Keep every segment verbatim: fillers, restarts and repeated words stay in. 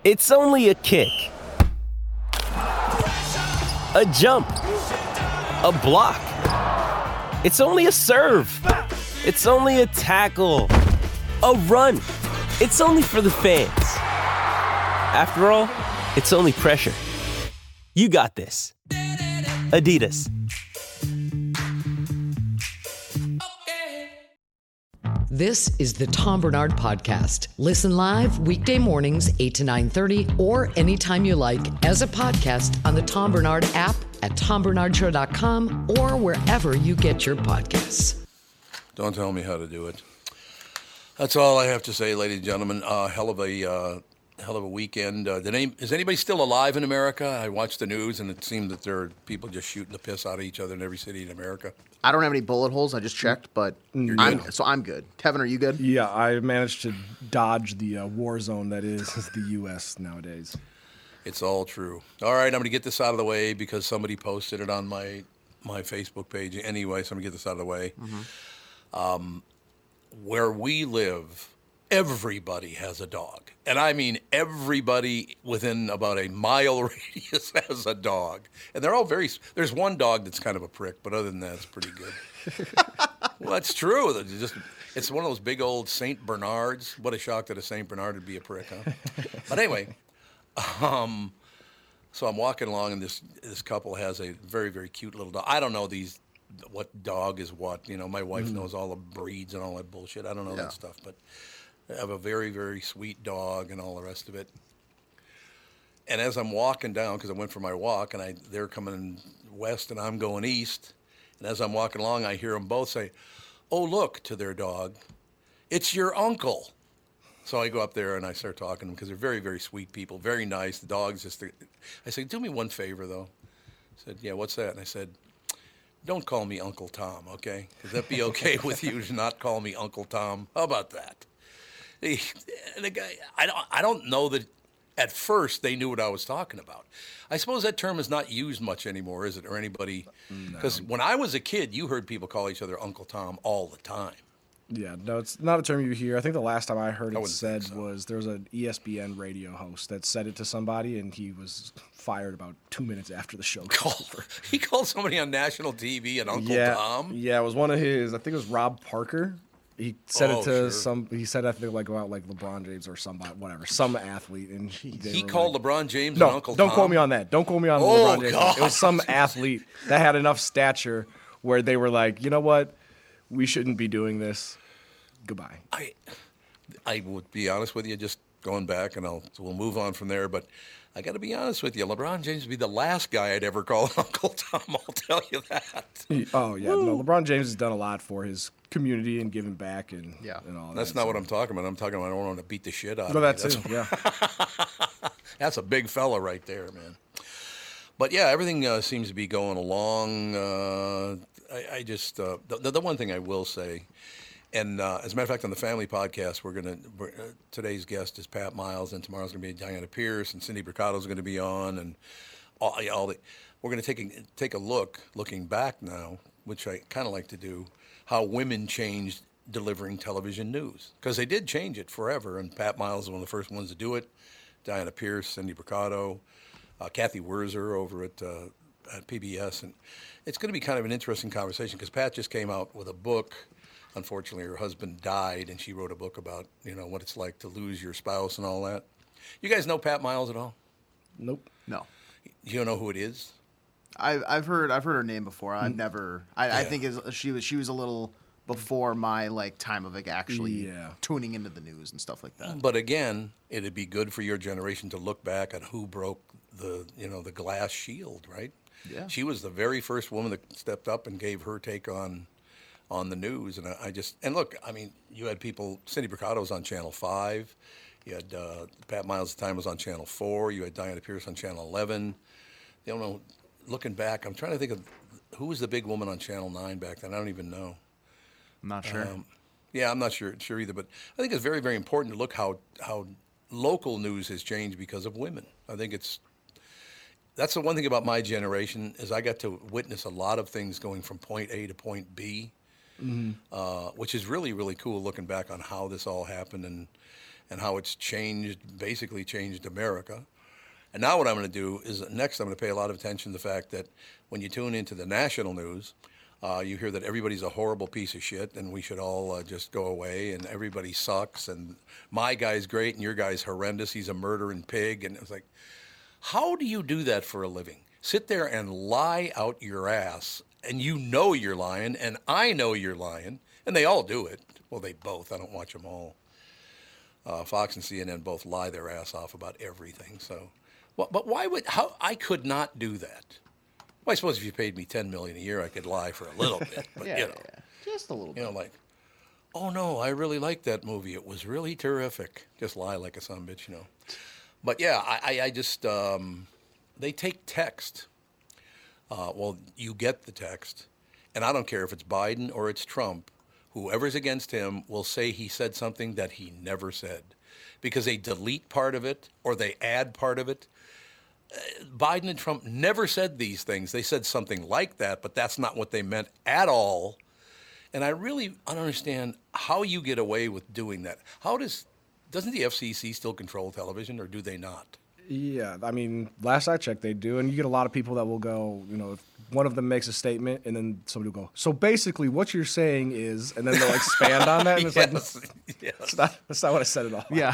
It's only a kick, a jump, a block. It's only a serve. It's only a tackle, a run. It's only for the fans. After all, it's only pressure. You got this. Adidas. This is the Tom Bernard Podcast. Listen live weekday mornings, eight to nine thirty, or anytime you like as a podcast on the Tom Bernard app, at tom bernard show dot com, or wherever you get your podcasts. Don't tell me how to do it. That's all I have to say, ladies and gentlemen. Uh, hell of a uh, hell of a weekend. Uh, did any, is anybody still alive in America? I watched the news, and it seemed that there are people just shooting the piss out of each other in every city in America. I don't have any bullet holes. I just checked, but I'm, so I'm good. Kevin, are you good? Yeah, I managed to dodge the uh, war zone that is the U S nowadays. It's all true. All right, I'm going to get this out of the way because somebody posted it on my my Facebook page anyway, so I'm going to get this out of the way. Mm-hmm. Um, where we live, everybody has a dog. And I mean everybody within about a mile radius has a dog. And they're all very, there's one dog that's kind of a prick, but other than that, it's pretty good. Well, that's true. It's just, it's one of those big old Saint Bernards. What a shock that a Saint Bernard would be a prick, huh? But anyway, um, so I'm walking along, and this this couple has a very, very cute little dog. I don't know these, what dog is what. You know, my wife mm. knows all the breeds and all that bullshit. I don't know yeah. that stuff, but I have a very, very sweet dog and all the rest of it. And as I'm walking down, because I went for my walk, and I they're coming west and I'm going east, and as I'm walking along, I hear them both say, "Oh, look," to their dog, "it's your uncle." So I go up there and I start talking to them because they're very, very sweet people, very nice. The dog's just, I said, "Do me one favor, though." I said, "Yeah, what's that?" And I said, "Don't call me Uncle Tom, okay? Would that be okay with you to not call me Uncle Tom? How about that?" The, the guy, I don't, I don't know that at first they knew what I was talking about. I suppose that term is not used much anymore, is it, or anybody? Because no. When I was a kid, you heard people call each other Uncle Tom all the time. Yeah, no, it's not a term you hear. I think the last time I heard I it said so. was there was an E S P N radio host that said it to somebody, and he was fired about two minutes after the show was over. He called somebody on national T V an Uncle yeah, Tom? Yeah, it was one of his, I think it was Rob Parker. He said oh, it to sure. some, he said I think like about like LeBron James or somebody, whatever, some athlete. And he, he called like, LeBron James no, an Uncle don't Tom? quote me on that. Don't quote me on oh, LeBron James. God. It was some athlete that had enough stature where they were like, you know what, we shouldn't be doing this. Goodbye. I, I would be honest with you, just going back, and I'll we'll move on from there. But I got to be honest with you, LeBron James would be the last guy I'd ever call Uncle Tom. I'll tell you that. Oh yeah, Woo. no. LeBron James has done a lot for his community and giving back and yeah. and all that. That's not so. what I'm talking about. I'm talking about I don't want to beat the shit out no, of that's me. That's it. Yeah. That's a big fella right there, man. But yeah, everything uh, seems to be going along. Uh, I, I just uh, the, the one thing I will say. And uh, as a matter of fact, on the Family Podcast, we're going to uh, today's guest is Pat Miles, and tomorrow's going to be Diana Pierce, and Cindy Bricato's going to be on, and all, all the, we're going to take a, take a look, looking back now, which I kind of like to do, how women changed delivering television news, because they did change it forever, and Pat Miles is one of the first ones to do it. Diana Pierce, Cindy Bricato, uh, Kathy Wurzer over at uh, at P B S, and it's going to be kind of an interesting conversation because Pat just came out with a book. Unfortunately, her husband died, and she wrote a book about, you know, what it's like to lose your spouse and all that. You guys know Pat Miles at all? Nope. No. You don't know who it is? I've I've heard I've heard her name before. I've never. I, Yeah. I think is she was she was a little before my like time of like actually Yeah. tuning into the news and stuff like that. But again, it'd be good for your generation to look back at who broke the, you know, the glass shield, right? Yeah. She was the very first woman that stepped up and gave her take on on the news, and I, I just and look, I mean, you had people. Cindy Bricato was on Channel Five. You had uh, Pat Miles at the time was on Channel Four. You had Diana Pierce on Channel Eleven. You don't know. Looking back, I'm trying to think of who was the big woman on Channel Nine back then. I don't even know. I'm not sure. Um, yeah, I'm not sure sure either. But I think it's very very important to look how how local news has changed because of women. I think it's. That's the one thing about my generation is I got to witness a lot of things going from point A to point B. Mm-hmm. Uh, which is really, really cool looking back on how this all happened. And and how it's changed, basically changed America. And now what I'm going to do is next I'm going to pay a lot of attention to the fact that when you tune into the national news, uh, you hear that everybody's a horrible piece of shit and we should all uh, just go away and everybody sucks and my guy's great and your guy's horrendous. He's a murdering pig. And it's like, how do you do that for a living? Sit there and lie out your ass and you know you're lying and I know you're lying and they all do it. Well, they both. I don't watch them all. Uh, Fox and C N N both lie their ass off about everything. So, well, but why would, how, I could not do that. Well, I suppose if you paid me ten million dollars a year, I could lie for a little bit. But, yeah, you know, yeah, just a little bit. You know, like, oh, no, I really liked that movie. It was really terrific. Just lie like a son of a bitch, you know. But, yeah, I, I, I just, um, they take text. Uh, well, you get the text. And I don't care if it's Biden or it's Trump. Whoever's against him will say he said something that he never said. Because they delete part of it or they add part of it. Biden and Trump never said these things. They said something like that, but that's not what they meant at all. And I really don't understand how you get away with doing that. How does, doesn't the F C C still control television, or do they not? Yeah, I mean, last I checked, they do. And you get a lot of people that will go, you know, if one of them makes a statement and then somebody will go, so basically what you're saying is, and then they'll expand on that. And it's yes, like, yes. that's, not, that's not what I said at all. Yeah.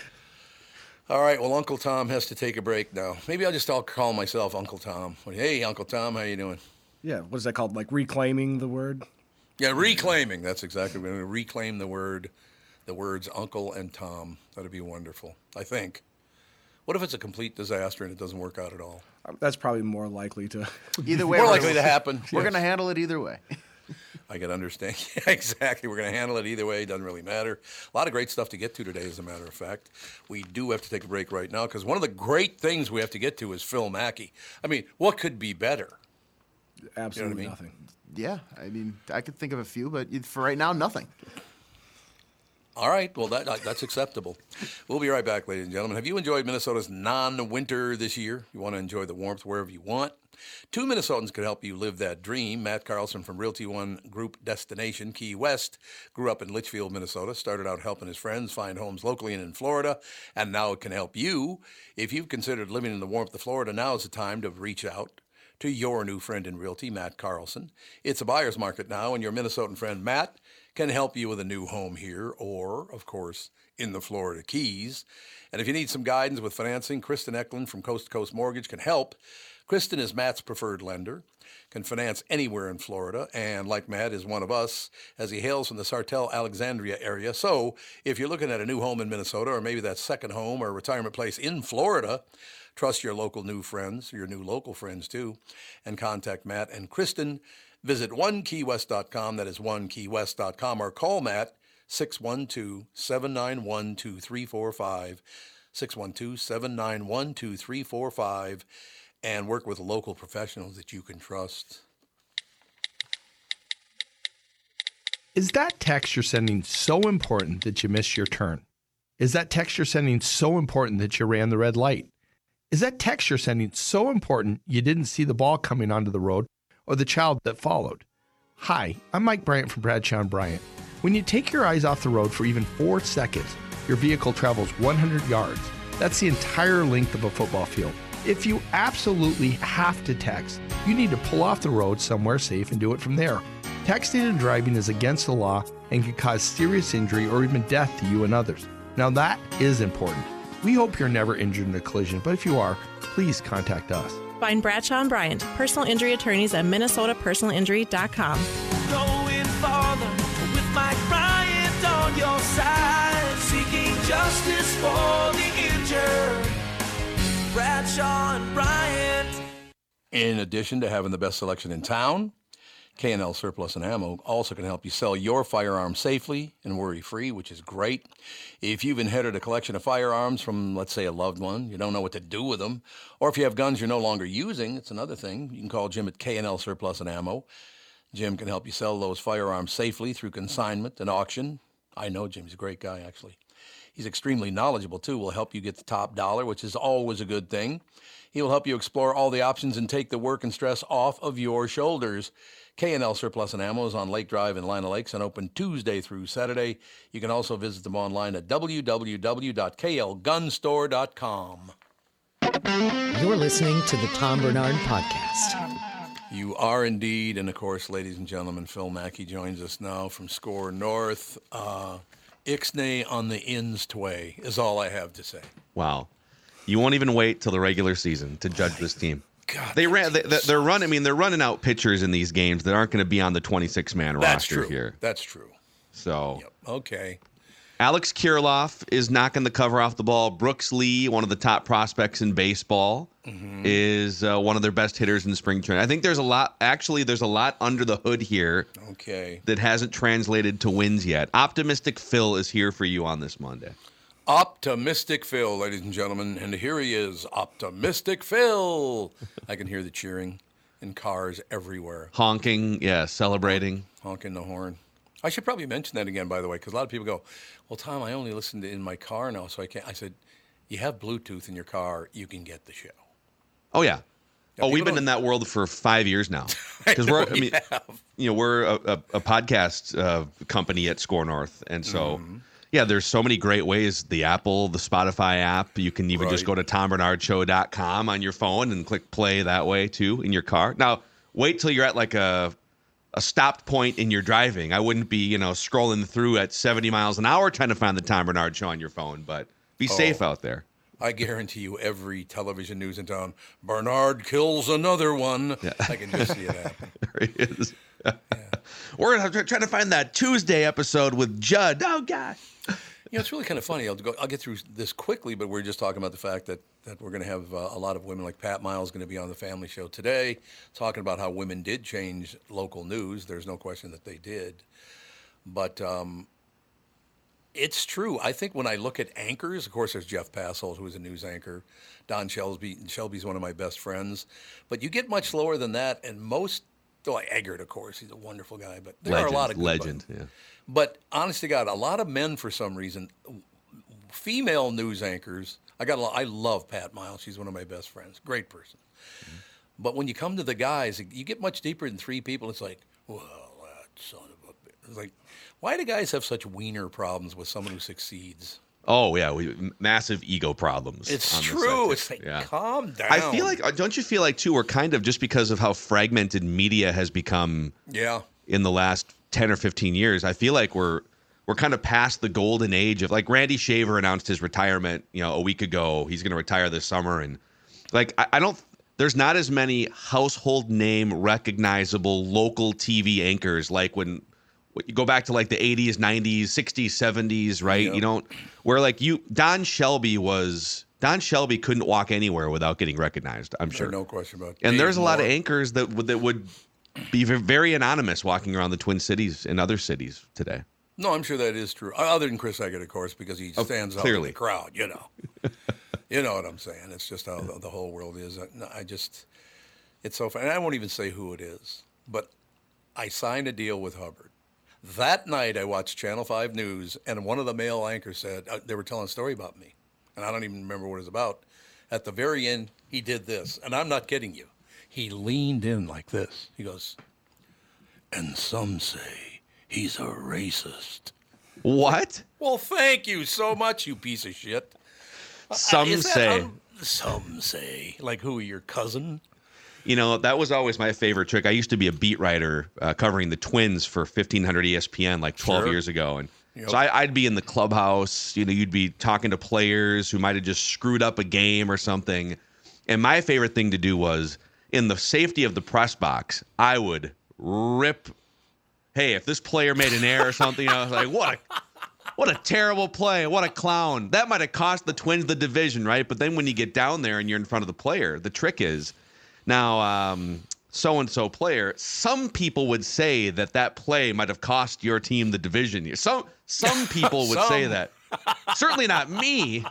All right, well, Uncle Tom has to take a break now. Maybe I'll just all call myself Uncle Tom. Hey, Uncle Tom, how you doing? Yeah, what is that called? Like reclaiming the word? Yeah, reclaiming. That's exactly. We're going to reclaim the word, the words Uncle and Tom. That'd be wonderful, I think. What if it's a complete disaster and it doesn't work out at all? Um, That's probably more likely to. Either way, More we're- likely to happen. We're Yes. going to handle it either way. I can understand. Yeah, exactly. We're going to handle it either way. It doesn't really matter. A lot of great stuff to get to today, as a matter of fact. We do have to take a break right now because one of the great things we have to get to is Phil Mackey. I mean, what could be better? Absolutely mean? nothing. Yeah, I mean, I could think of a few, but for right now, nothing. All right. Well, that that's acceptable. We'll be right back, ladies and gentlemen. Have you enjoyed Minnesota's non-winter this year? You want to enjoy the warmth wherever you want? Two Minnesotans could help you live that dream. Matt Carlson from Realty One Group Destination Key West grew up in Litchfield, Minnesota, started out helping his friends find homes locally and in Florida, and now it can help you. If you've considered living in the warmth of Florida, now is the time to reach out to your new friend in Realty, Matt Carlson. It's a buyer's market now, and your Minnesotan friend, Matt, can help you with a new home here or, of course, in the Florida Keys. And if you need some guidance with financing, Kristen Eklund from Coast to Coast Mortgage can help. Kristen is Matt's preferred lender, can finance anywhere in Florida, and like Matt is one of us as he hails from the Sartell-Alexandria area. So if you're looking at a new home in Minnesota or maybe that second home or retirement place in Florida, trust your local new friends, your new local friends too, and contact Matt and Kristen. Visit one key west dot com, that is one key west dot com, or call Matt, six one two, seven nine one, two three four five, six one two, seven nine one, two three four five, and work with local professionals that you can trust. Is that text you're sending so important that you missed your turn? Is that text you're sending so important that you ran the red light? Is that text you're sending so important you didn't see the ball coming onto the road or the child that followed? Hi, I'm Mike Bryant from Bradshaw and Bryant. When you take your eyes off the road for even four seconds, your vehicle travels one hundred yards. That's the entire length of a football field. If you absolutely have to text, you need to pull off the road somewhere safe and do it from there. Texting and driving is against the law and can cause serious injury or even death to you and others. Now that is important. We hope you're never injured in a collision, but if you are, please contact us. Find Bradshaw and Bryant, personal injury attorneys at minnesota personal injury dot com. Going farther with Mike Bryant on your side, seeking justice for the injured. Bradshaw and Bryant. In addition to having the best selection in town, K and L Surplus and Ammo also can help you sell your firearms safely and worry-free, which is great. If you've inherited a collection of firearms from, let's say, a loved one, you don't know what to do with them, or if you have guns you're no longer using, it's another thing. You can call Jim at K and L Surplus and Ammo. Jim can help you sell those firearms safely through consignment and auction. I know Jim's a great guy, actually. He's extremely knowledgeable, too. Will help you get the top dollar, which is always a good thing. He will help you explore all the options and take the work and stress off of your shoulders. K and L Surplus and Ammo is on Lake Drive in Lina Lakes and open Tuesday through Saturday. You can also visit them online at w w w dot k l gun store dot com. You're listening to the Tom Bernard Podcast. You are indeed. And, of course, ladies and gentlemen, Phil Mackey joins us now from Score North. Uh, Ixnay on the ins tway is all I have to say. Wow. You won't even wait till the regular season to judge this team. God, they ran. They, they're running. I mean, they're running out pitchers in these games that aren't going to be on the twenty-six man roster true. here. That's true. So, yep. Okay. Alex Kirilloff is knocking the cover off the ball. Brooks Lee, one of the top prospects in baseball, mm-hmm. is uh, one of their best hitters in spring training. I think there's a lot. Actually, there's a lot under the hood here. Okay. That hasn't translated to wins yet. Optimistic Phil is here for you on this Monday. Optimistic Phil, ladies and gentlemen, and here he is, Optimistic Phil. I can hear the cheering in cars everywhere. Honking, yeah, celebrating. Honking the horn. I should probably mention that again, by the way, because a lot of people go, well, Tom, I only listen to in my car now, so I can't. I said, you have Bluetooth in your car, you can get the show. Oh, yeah. yeah oh, we've been in that world for five years now. Because we're, I mean, have. you know, we're a, a, a podcast uh, company at Score North, and so. Mm-hmm. Yeah, there's so many great ways. The Apple, the Spotify app. You can even right. just go to tom bernard show dot com on your phone and click play that way, too, in your car. Now, wait till you're at like a a stopped point in your driving. I wouldn't be, you know, scrolling through at seventy miles an hour trying to find the Tom Bernard Show on your phone, but be oh, safe out there. I guarantee you every television news in town, Bernard kills another one. Yeah. I can just see it happen. There he is. Yeah. We're trying to find that Tuesday episode with Judd. Oh, gosh. You know, it's really kind of funny. I'll go. I'll get through this quickly, but we're just talking about the fact that, that we're going to have uh, a lot of women like Pat Miles going to be on the Family Show today, talking about how women did change local news. There's no question that they did, but um, it's true. I think when I look at anchors, of course, there's Jeff Passolt, who is a news anchor. Don Shelby. Shelby's one of my best friends, but you get much lower than that, and most. Oh, Eggert, of course, he's a wonderful guy, but there legend, are a lot of good legend. But, yeah. But honest to God, a lot of men, for some reason, female news anchors. I got. A lot, I love Pat Miles. She's one of my best friends. Great person. Mm-hmm. But when you come to the guys, you get much deeper than three people. It's like, well, that son of a bitch. It's like, why do guys have such wiener problems with someone who succeeds? Oh, yeah, we, massive ego problems. It's true. It's like, yeah. calm down. I feel like, don't you feel like, too, we're kind of, just because of how fragmented media has become yeah. in the last ten or fifteen years, I feel like we're we're kind of past the golden age of, like, Randy Shaver announced his retirement, you know, a week ago. He's going to retire this summer. And, like, I, I don't, there's not as many household name recognizable local T V anchors like when, you go back to like the eighties, nineties, sixties, seventies, right? Yep. You don't, where like you, Don Shelby was, Don Shelby couldn't walk anywhere without getting recognized, I'm sure. There's no question about it. And Dave there's a Moore. lot of anchors that would, that would be very anonymous walking around the Twin Cities and other cities today. No, I'm sure that is true. Other than Chris Eggert, of course, because he stands oh, out in the crowd, you know. You know what I'm saying. It's just how the, the whole world is. I just, it's so funny. And I won't even say who it is, but I signed a deal with Hubbard. That night, I watched Channel five News, and one of the male anchors said, uh, they were telling a story about me, and I don't even remember what it was about. At the very end, he did this, and I'm not kidding you. He leaned in like this. He goes, and some say he's a racist. What? Well, thank you so much, you piece of shit. Some uh, say. Um, some say. Like who, your cousin? You know, that was always my favorite trick. I used to be a beat writer uh, covering the Twins for fifteen hundred E S P N like twelve sure. years ago. And yep. so I, I'd be in the clubhouse. You know, you'd be talking to players who might have just screwed up a game or something. And my favorite thing to do was, in the safety of the press box, I would rip, hey, if this player made an error or something, I was like, what a, what a terrible play. What a clown. That might have cost the Twins the division, right? But then when you get down there and you're in front of the player, the trick is, now, um, so-and-so player, some people would say that that play might have cost your team the division. Some, some people would some. say that. Certainly not me.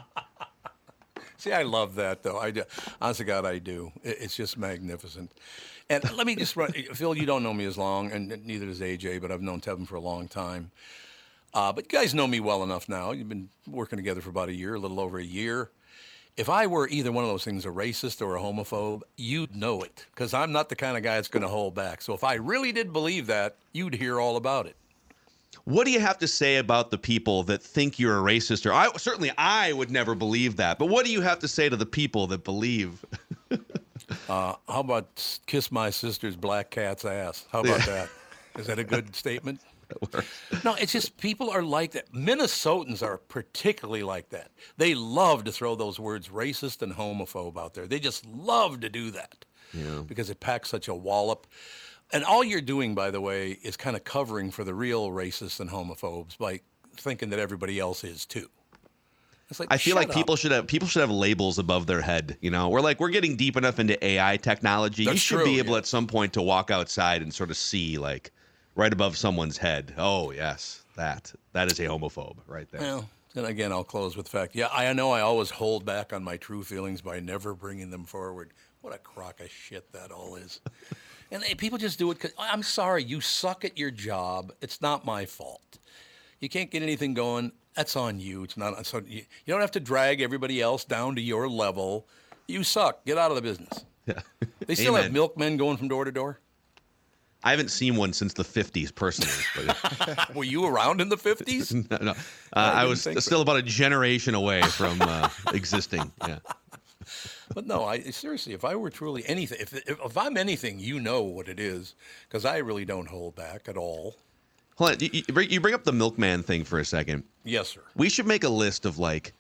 See, I love that, though. I do. Honest to God, I do. It's just magnificent. And let me just run. Phil, you don't know me as long, and neither does A J, but I've known Tevin for a long time. Uh, but you guys know me well enough now. You've been working together for about a year, a little over a year. If I were either one of those things, a racist or a homophobe, you'd know it, because I'm not the kind of guy that's going to hold back. So if I really did believe that, you'd hear all about it. What do you have to say about the people that think you're a racist? Or I certainly I would never believe that. But what do you have to say to the people that believe? uh, how about kiss my sister's black cat's ass? How about that? Is that a good statement? No, it's just people are like that. Minnesotans are particularly like that. They love to throw those words racist and homophobe out there. They just love to do that yeah. because it packs such a wallop. And all you're doing, by the way, is kind of covering for the real racists and homophobes by thinking that everybody else is too. It's like, I feel like up. people should have people should have labels above their head. You know, we're like we're getting deep enough into A I technology. That's you should true, be able yeah. at some point to walk outside and sort of see like right above someone's head. Oh yes, that that is a homophobe right there. Well, and again, I'll close with the fact. Yeah, I know I always hold back on my true feelings by never bringing them forward. What a crock of shit that all is. And hey, people just do it because, I'm sorry, you suck at your job. It's not my fault. You can't get anything going. That's on you. It's not. So you, you don't have to drag everybody else down to your level. You suck. Get out of the business. Yeah. They still Amen. have milkmen going from door to door? I haven't seen one since the fifties, personally. But Were you around in the fifties? no, no. Uh, I I was didn't think still so. about a generation away from uh, existing. Yeah. But no, I seriously, if I were truly anything, if, if if I'm anything, you know what it is, because I really don't hold back at all. Hold on. You, you bring- you bring up the milkman thing for a second. Yes, sir. We should make a list of like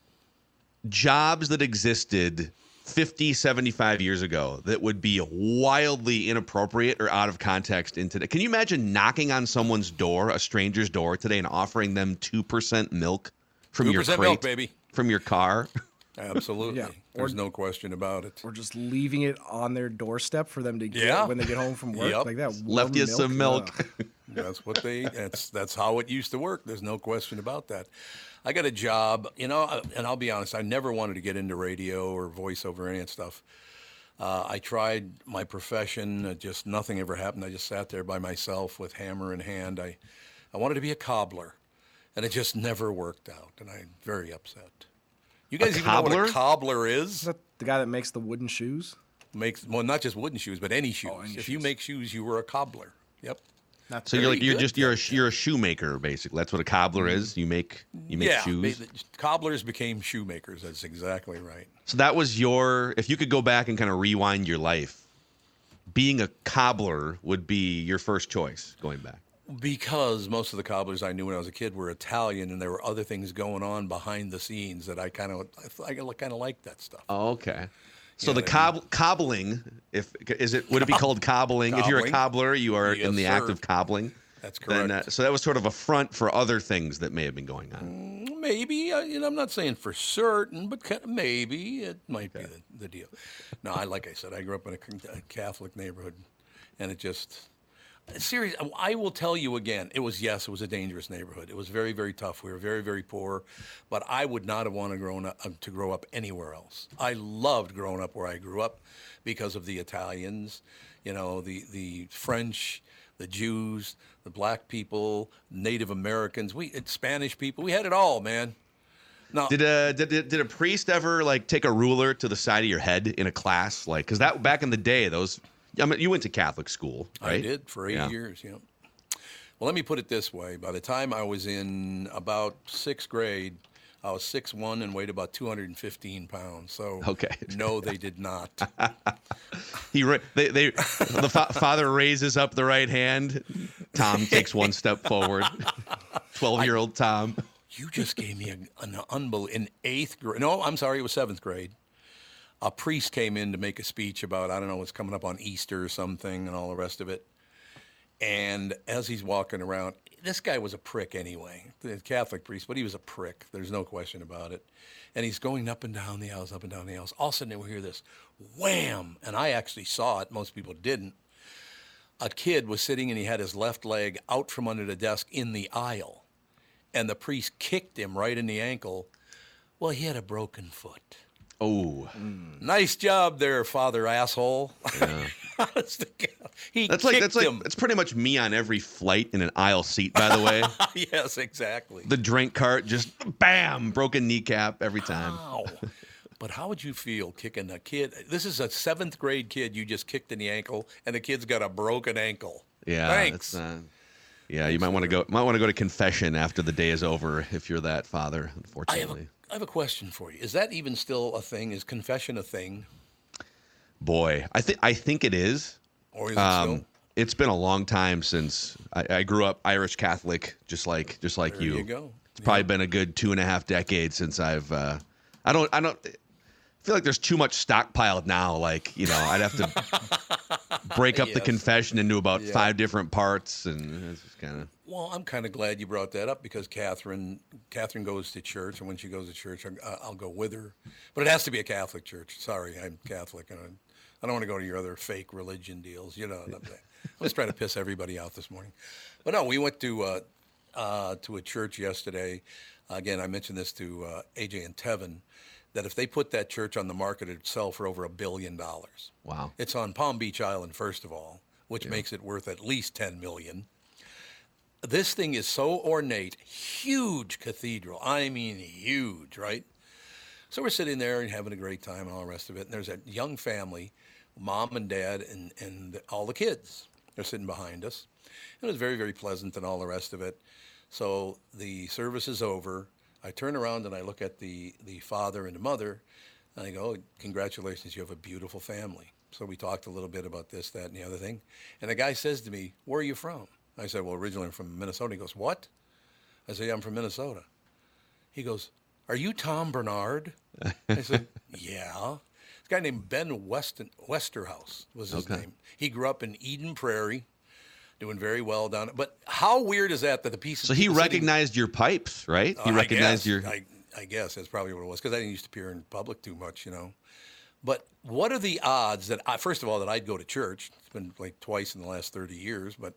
jobs that existed fifty, seventy-five years ago that would be wildly inappropriate or out of context in today. Can you imagine knocking on someone's door, a stranger's door today, and offering them two percent milk from your two percent crate, milk, baby. from your car? Absolutely. Yeah. There's Or- no question about it. Or just leaving it on their doorstep for them to get Yeah. when they get home from work, Yep. like that. Left warm you some milk. Ugh. That's what they. That's that's how it used to work. There's no question about that. I got a job, you know, and I'll be honest. I never wanted to get into radio or voiceover or any of that stuff. Uh, I tried my profession. Uh, just nothing ever happened. I just sat there by myself with hammer in hand. I, I wanted to be a cobbler, and it just never worked out. And I'm very upset. You guys even know what cobbler? a cobbler Is is? that the guy that makes the wooden shoes? Makes well, not just wooden shoes, but any shoes. any if you shoes. make shoes, you were a cobbler. Yep. That's So you're Very like you're good. just you're a you're a shoemaker basically. That's what a cobbler is. You make you make yeah, shoes. ma- cobblers became shoemakers. That's exactly right. So that was your, if you could go back and kind of rewind your life, being a cobbler would be your first choice going back. Because most of the cobblers I knew when I was a kid were Italian, and there were other things going on behind the scenes that I kind of, I kind of liked that stuff. Oh, okay. So Yeah, the they- cob- cobbling, if is it would it be called cobbling? If you're a Cobbling. cobbler, you are Yes, in the act sir. of cobbling. That's Then, correct. uh, so that was sort of a front for other things that may have been going on. Maybe, uh, you know, I'm not saying for certain, but ca- maybe it might be the, the deal. No, I like I said, I grew up in a c- a Catholic neighborhood, and it just, serious. I will tell you again, it was, yes, it was a dangerous neighborhood. It was very, very tough. We were very, very poor, but I would not have wanted grown up, uh, to grow up anywhere else. I loved growing up where I grew up because of the Italians, you know, the, the French, the Jews, the black people, Native Americans, we Spanish people. We had it all, man. No, Did a did, did did a priest ever like take a ruler to the side of your head in a class? Like, because that back in the day, those I mean, you went to Catholic school, right? I did for eight Yeah. years, yeah. Well, let me put it this way. By the time I was in about sixth grade, I was six one and weighed about two hundred fifteen pounds. So, Okay. no, they did not. He ra- they they the fa- father raises up the right hand. Tom takes one step forward. Twelve year old Tom. You just gave me a, an unbelievable, in eighth grade. No, I'm sorry, it was seventh grade. A priest came in to make a speech about, I don't know, what's coming up on Easter or something and all the rest of it. And as he's walking around, this guy was a prick anyway, the Catholic priest, but he was a prick. There's no question about it. And he's going up and down the aisles, up and down the aisles. All of a sudden, we hear this wham, and I actually saw it. Most people didn't. A kid was sitting, and he had his left leg out from under the desk in the aisle, and the priest kicked him right in the ankle. Well, he had a broken foot. Oh, mm. Nice job there, father asshole. Yeah. he that's like that's him. like it's pretty much me on every flight in an aisle seat. By the way, yes, exactly. The drink cart, just bam, broken kneecap every time. Wow. But how would you feel kicking a kid? This is a seventh grade kid you just kicked in the ankle, and the kid's got a broken ankle. Yeah, thanks. Uh, yeah, you might want to go. Might want to go to confession after the day is over if you're that father. Unfortunately, I have, a, I have a question for you. Is that even still a thing? Is confession a thing? Boy, I think I think it is. Or is it um, still? It's been a long time since I, I grew up Irish Catholic, just like just like there you. you go. It's yeah. probably been a good two and a half decades since I've. Uh, I don't. I don't. I feel like there's too much stockpiled now. Like, you know, I'd have to break up yes. the confession into about yeah. five different parts, and it's just kind of. Well, I'm kind of glad you brought that up because Catherine, Catherine goes to church, and when she goes to church, I'll, I'll go with her. But it has to be a Catholic church. Sorry, I'm Catholic, and I'm, I don't want to go to your other fake religion deals. You know, I'm, I'm just trying to piss everybody out this morning. But no, we went to uh, uh, to a church yesterday. Again, I mentioned this to uh, A J and Tevin. That if they put that church on the market, it'd sell for over a billion dollars. Wow. It's on Palm Beach Island, first of all, which yeah. makes it worth at least ten million dollars. This thing is so ornate, huge cathedral. I mean, huge, right? So we're sitting there and having a great time and all the rest of it. And there's a young family, mom and dad and, and all the kids. They're sitting behind us. It was very, very pleasant and all the rest of it. So the service is over. I turn around and I look at the, the father and the mother, and I go, congratulations, you have a beautiful family. So we talked a little bit about this, that, and the other thing. And the guy says to me, where are you from? I said, well, originally I'm from Minnesota. He goes, what? I said, yeah, I'm from Minnesota. He goes, are you Tom Bernard? I said, yeah. This guy named Ben Weston, Westerhouse was his okay. name. He grew up in Eden Prairie. Doing very well down. But how weird is that that the piece? So he recognized sitting, your pipes, right? He uh, recognized I your. I, I guess that's probably what it was because I didn't used to appear in public too much, you know. But what are the odds that I, first of all, that I'd go to church? It's been like twice in the last thirty years. But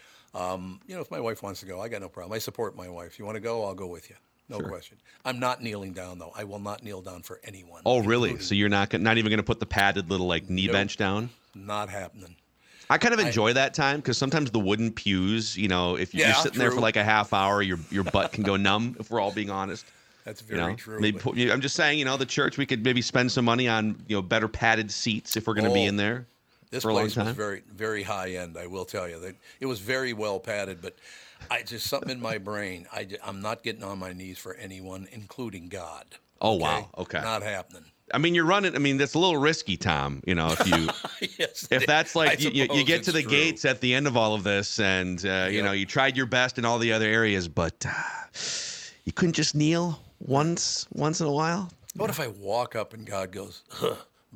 um, you know, if my wife wants to go, I got no problem. I support my wife. You want to go? I'll go with you. No sure. question. I'm not kneeling down though. I will not kneel down for anyone. Oh, really? So you're not not even going to put the padded little like knee nope, bench down? Not happening. I kind of enjoy I, that time because sometimes the wooden pews, you know, if you're yeah, sitting true. there for like a half hour, your your butt can go numb. If we're all being honest, that's very you know? true. Maybe, but... I'm just saying, you know, the church we could maybe spend some money on, you know, better padded seats if we're going to oh, be in there. This for a long place time. was very very high end. I will tell you that it was very well padded, but I just something in my brain. I I'm not getting on my knees for anyone, including God. Oh okay? wow, okay, not happening. I mean, you're running. I mean, that's a little risky, Tom. You know, if you, yes, if that's like you, you get to the true. gates at the end of all of this, and uh, yep. you know, you tried your best in all the other areas, but uh, you couldn't just kneel once, once in a while. What if I walk up and God goes, huh,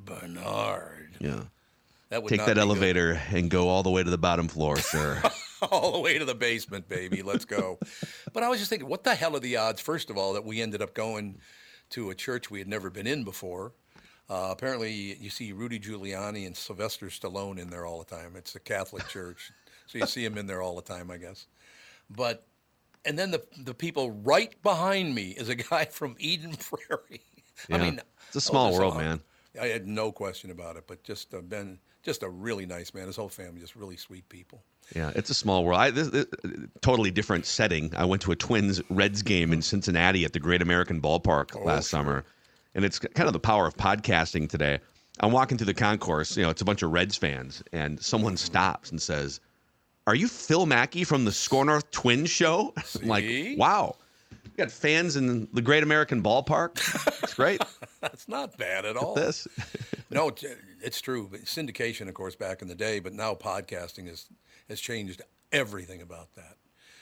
Bernard? Yeah, that would take not that be elevator good. And go all the way to the bottom floor, sir. All the way to the basement, baby. Let's go. But I was just thinking, what the hell are the odds? First of all, that we ended up going to a church we had never been in before. Uh, apparently, you see Rudy Giuliani and Sylvester Stallone in there all the time. It's a Catholic church, so you see them in there all the time, I guess. But and then the the people right behind me is a guy from Eden Prairie. Yeah. I mean, it's a small oh, world, uh, man. I had no question about it. But just uh, Ben, just a really nice man. His whole family, just really sweet people. Yeah, it's a small world. I, this, this, totally different setting. I went to a Twins Reds game in Cincinnati at the Great American Ballpark oh, last sure. summer, and it's kind of the power of podcasting today. I'm walking through the concourse. You know, it's a bunch of Reds fans, and someone stops and says, "Are you Phil Mackey from the Score North Twins show?" I'm like, wow, you got fans in the Great American Ballpark. It's great. That's not bad at all. This. No, it's true. Syndication, of course, back in the day, but now podcasting is. has changed everything about that.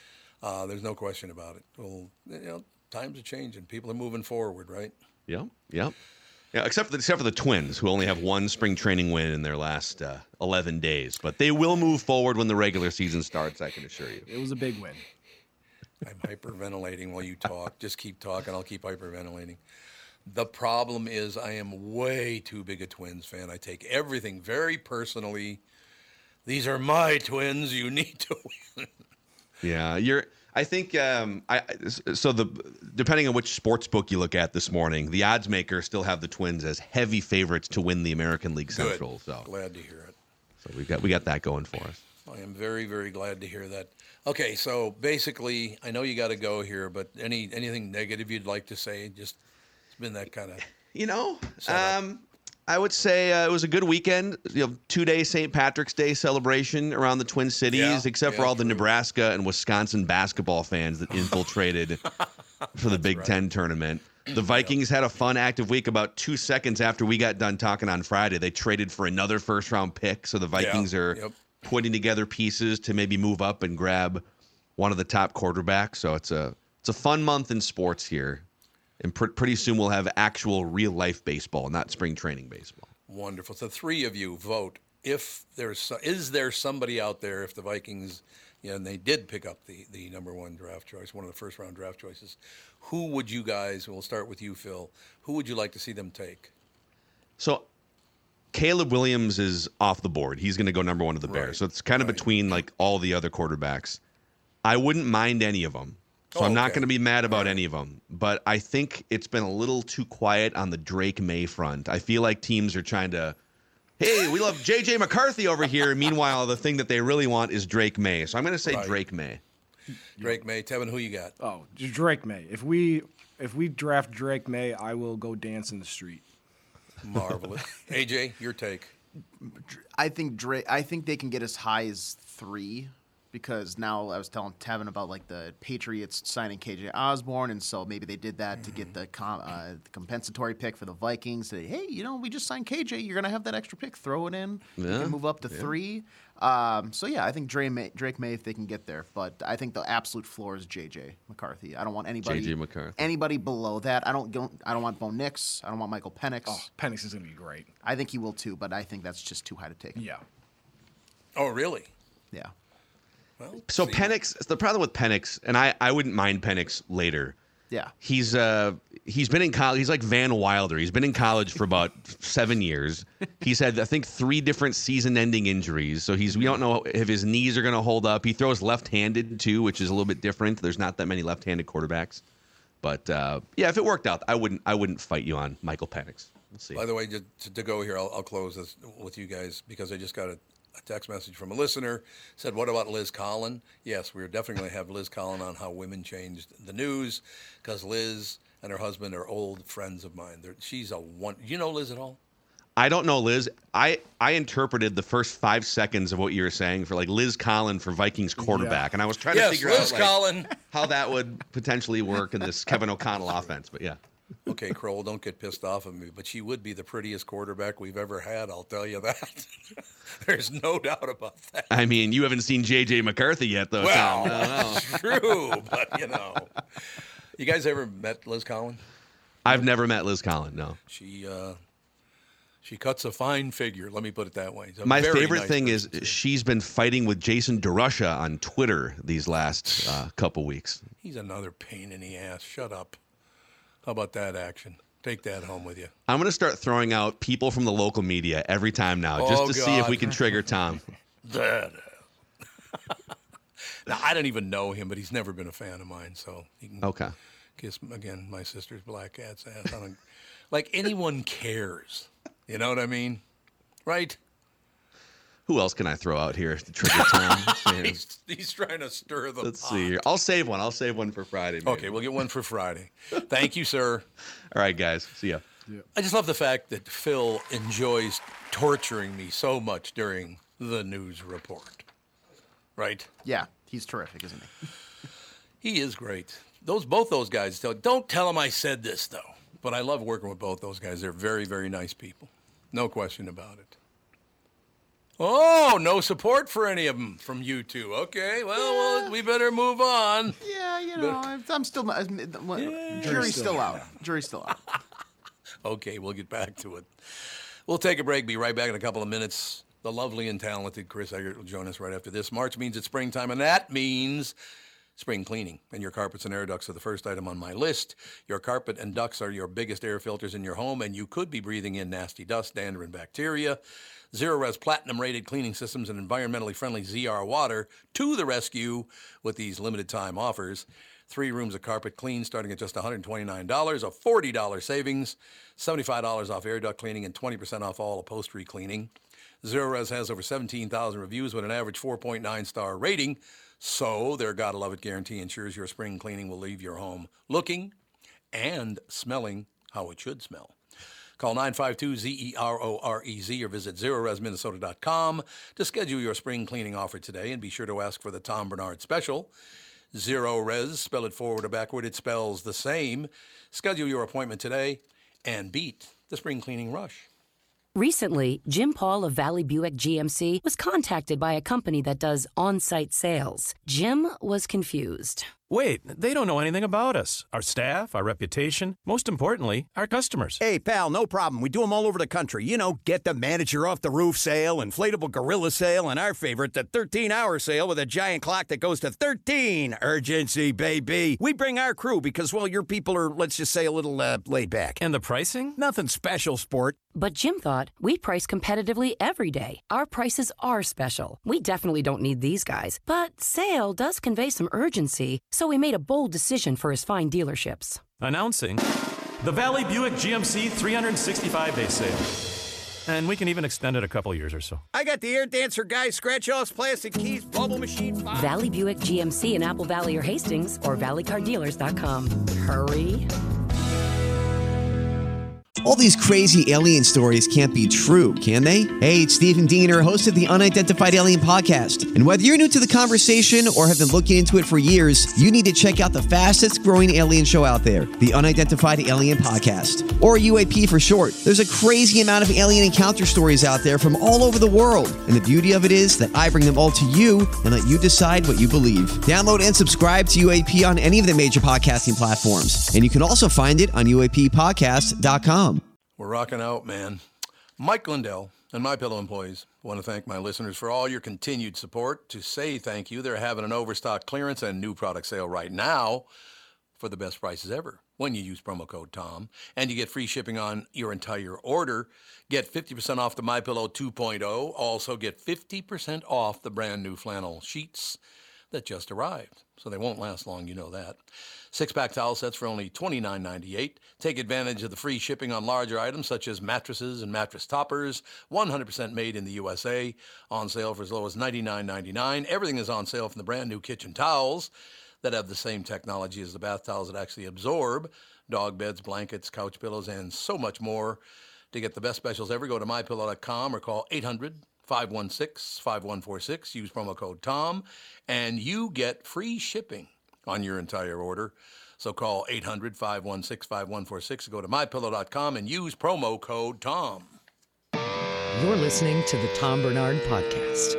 Uh, there's no question about it. Well, you know, times are changing. People are moving forward, right? Yeah, yeah, yeah. Except for the, except for the Twins, who only have one spring training win in their last uh, eleven days, but they will move forward when the regular season starts. I can assure you. It was a big win. I'm hyperventilating while you talk. Just keep talking. I'll keep hyperventilating. The problem is I am way too big a Twins fan. I take everything very personally. These are my Twins. You need to win. Yeah, you're. I think um, I so the depending on which sports book you look at this morning, the odds makers still have the Twins as heavy favorites to win the American League Central. Good. So glad to hear it. So we got we got that going for us. I am very very glad to hear that. Okay, so basically, I know you got to go here, but any anything negative you'd like to say? Just it's been that kind of you know. Um, I would say uh, it was a good weekend. You know, two-day Saint Patrick's Day celebration around the Twin Cities, yeah, except yeah, for all true. the Nebraska and Wisconsin basketball fans that infiltrated for the Big right. Ten tournament. The Vikings had a fun, active week. About two seconds after we got done talking on Friday, they traded for another first-round pick. So the Vikings yeah, are yep. putting together pieces to maybe move up and grab one of the top quarterbacks. So it's a it's a fun month in sports here. And pr- pretty soon we'll have actual real-life baseball, not spring training baseball. Wonderful. So three of you vote. If there's is there somebody out there, if the Vikings, you know, and they did pick up the, the number one draft choice, one of the first round draft choices, who would you guys? We'll start with you, Phil. Who would you like to see them take? So Caleb Williams is off the board. He's going to go number one to the Bears. Right. So it's kind of Right. between like all the other quarterbacks. I wouldn't mind any of them. So Oh, I'm not okay. going to be mad about All right. any of them. But I think it's been a little too quiet on the Drake May front. I feel like teams are trying to, hey, we love J J McCarthy over here. Meanwhile, the thing that they really want is Drake May. So I'm going to say Right. Drake May. Drake May. Tevin, who you got? Oh, just Drake May. If we if we draft Drake May, I will go dance in the street. Marvelous. A J, your take. I think Drake. I think they can get as high as three, because now I was telling Tevin about like the Patriots signing K J Osborne, and so maybe they did that to get the, com- uh, the compensatory pick for the Vikings. Say, hey, you know, we just signed K J. You're gonna have that extra pick. Throw it in. You Yeah, can move up to yeah. three. Um, so yeah, I think Drake May, Drake May if they can get there, but I think the absolute floor is J J McCarthy. I don't want anybody J J McCarthy. anybody below that. I don't don't I don't want Bo Nix. I don't want Michael Penix. Oh, Penix is gonna be great. I think he will too, but I think that's just too high to take. Yeah. Oh, really? Yeah. Well, So see. Penix, the problem with Penix, and I, I wouldn't mind Penix later. Yeah. He's uh he's been in college. He's like Van Wilder. He's been in college for about seven years. He's had I think three different season-ending injuries. So he's we don't know if his knees are going to hold up. He throws left-handed too, which is a little bit different. There's not that many left-handed quarterbacks. But uh, yeah, if it worked out, I wouldn't I wouldn't fight you on Michael Penix. We'll see. By the way, to, to go here, I'll, I'll close this with you guys because I just got a, a text message from a listener. Said, what about Liz Collin? Yes, we're definitely going to have Liz Collin on how women changed the news because Liz and her husband are old friends of mine. They're, she's a one. You know Liz at all? I don't know, Liz. I, I interpreted the first five seconds of what you were saying for like Liz Collin for Vikings quarterback, Yeah. and I was trying Yes, to figure Liz out like, Collin. how that would potentially work in this Kevin O'Connell offense. But yeah. Okay, Kroll, don't get pissed off at me, but she would be the prettiest quarterback we've ever had. I'll tell you that. There's no doubt about that. I mean, you haven't seen J J McCarthy yet, though. Well, Tom. I don't know. that's true, but you know. You guys ever met Liz Collin? I've never met Liz Collin. No. She uh, she cuts a fine figure. Let me put it that way. She's a My very favorite nice thing is person, too. she's been fighting with Jason DeRusha on Twitter these last uh, couple weeks. He's another pain in the ass. Shut up. How about that action? Take that home with you. I'm going to start throwing out people from the local media every time now, just Oh, to see if God. we can trigger Tom. That. Now I don't even know him, but he's never been a fan of mine. So he can Okay. kiss again my sister's black cat's ass. I don't, like anyone cares. You know what I mean? Right? Who else can I throw out here to trigger Tom? Man, He's, he's trying to stir the let's pot. see here. I'll save one. I'll save one for Friday. maybe. Okay, we'll get one for Friday. Thank you, sir. All right, guys. See ya. I just love the fact that Phil enjoys torturing me so much during the news report. Right? Yeah, he's terrific, isn't he? He is great. Those both those guys tell don't tell him I said this though. But I love working with both those guys. They're very, very nice people. No question about it. Oh, no support for any of them from you two. Okay, well, well we better move on. Yeah, you know, I'm, I'm still not. Yeah. Jury's still out. Jury's still out. Okay, we'll get back to it. We'll take a break. Be right back in a couple of minutes. The lovely and talented Chris Eggert will join us right after this. March means it's springtime, and that means spring cleaning. And your carpets and air ducts are the first item on my list. Your carpet and ducts are your biggest air filters in your home, and you could be breathing in nasty dust, dander, and bacteria. Zero-Res Platinum-rated cleaning systems and environmentally friendly Z R water to the rescue with these limited-time offers. Three rooms of carpet clean starting at just one hundred twenty-nine dollars, a forty dollars savings, seventy-five dollars off air duct cleaning, and twenty percent off all upholstery cleaning. Zero-Res has over seventeen thousand reviews with an average four point nine star rating, so their Gotta Love It guarantee ensures your spring cleaning will leave your home looking and smelling how it should smell. Call nine five two Z E R O R E Z or visit zero res minnesota dot com to schedule your spring cleaning offer today, and be sure to ask for the Tom Bernard Special. Zero-Res, spell it forward or backward, it spells the same. Schedule your appointment today and beat the spring cleaning rush. Recently, Jim Paul of Valley Buick G M C was contacted by a company that does on-site sales. Jim was confused. Wait, they don't know anything about us, our staff, our reputation, most importantly, our customers. Hey, pal, no problem. We do them all over the country. You know, get the manager off the roof sale, inflatable gorilla sale, and our favorite, the thirteen hour sale with a giant clock that goes to thirteen. Urgency, baby. We bring our crew because, well, your people are, let's just say, a little uh, laid back. And the pricing? Nothing special, sport. But Jim thought we price competitively every day. Our prices are special. We definitely don't need these guys. But sale does convey some urgency, so he made a bold decision for his fine dealerships. Announcing the Valley Buick G M C three sixty-five day sale. And we can even extend it a couple years or so. I got the air dancer guy, scratch-offs, plastic keys, bubble machine. Five. Valley Buick G M C in Apple Valley or Hastings, or valley car dealers dot com. Hurry. All these crazy alien stories can't be true, can they? Hey, it's Stephen Diener, host of the Unidentified Alien Podcast. And whether you're new to the conversation or have been looking into it for years, you need to check out the fastest growing alien show out there, the Unidentified Alien Podcast, or U A P for short. There's a crazy amount of alien encounter stories out there from all over the world. And the beauty of it is that I bring them all to you and let you decide what you believe. Download and subscribe to U A P on any of the major podcasting platforms. And you can also find it on U A P podcast dot com. We're rocking out, man. Mike Lindell and MyPillow employees want to thank my listeners for all your continued support. To say thank you, they're having an overstock clearance and new product sale right now for the best prices ever when you use promo code TOM. And you get free shipping on your entire order. Get fifty percent off the MyPillow two point oh. Also get fifty percent off the brand new flannel sheets that just arrived. So they won't last long, you know that. Six-pack towel sets for only twenty-nine ninety-eight. Take advantage of the free shipping on larger items such as mattresses and mattress toppers. one hundred percent made in the U S A. On sale for as low as ninety-nine ninety-nine. Everything is on sale from the brand new kitchen towels that have the same technology as the bath towels that actually absorb. Dog beds, blankets, couch pillows, and so much more. To get the best specials ever, go to my pillow dot com or call eight hundred, five one six, five one four six. Use promo code TOM, and you get free shipping on your entire order. So call eight hundred, five one six, five one four six, go to my pillow dot com and use promo code TOM. You're listening to the Tom Bernard Podcast.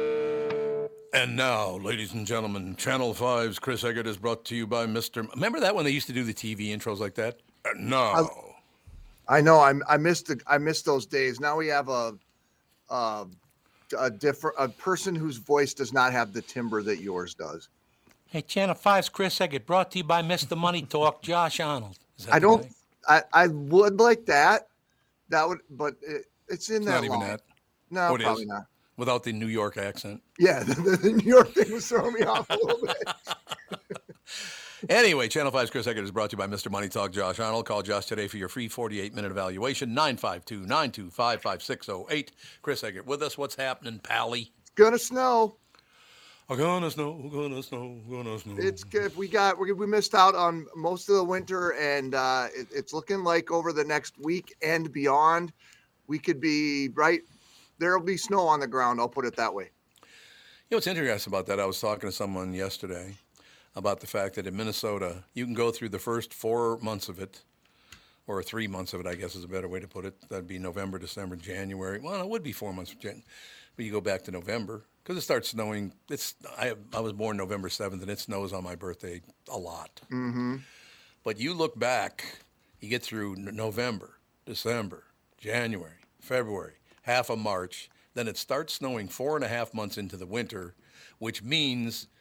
And now, ladies and gentlemen, Channel five's Chris Eggert is brought to you by Mister Remember that when they used to do the T V intros like that? Uh, no. I, I know. I, I missed the, I missed those days. Now we have a, a, a different a person whose voice does not have the timbre that yours does. Hey, Channel five's Chris Eggert, brought to you by Mister Money Talk, Josh Arnold. I don't. I, I would like that. That would, but it, it's in It's that not even line. that. No, Oh, it probably is? not. Without the New York accent. Yeah, the, the, the New York thing was throwing me off a little bit. Anyway, Channel five's Chris Eggert is brought to you by Mister Money Talk, Josh Arnold. Call Josh today for your free forty-eight minute evaluation, nine five two, nine two five, five six zero eight. Chris Eggert with us. What's happening, Pally? It's gonna snow. Oh, gonna snow, gonna snow, gonna snow. It's good. We got we, we missed out on most of the winter, and uh, it, it's looking like over the next week and beyond, we could be right. There'll be snow on the ground. I'll put it that way. You know what's interesting about that? I was talking to someone yesterday about the fact that in Minnesota, you can go through the first four months of it, or three months of it, I guess is a better way to put it. That'd be November, December, January. Well, it would be four months, but you go back to November because it starts snowing. It's I I was born November seventh, and it snows on my birthday a lot. Mm-hmm. But you look back, you get through November, December, January, February, half of March, then it starts snowing four and a half months into the winter, which means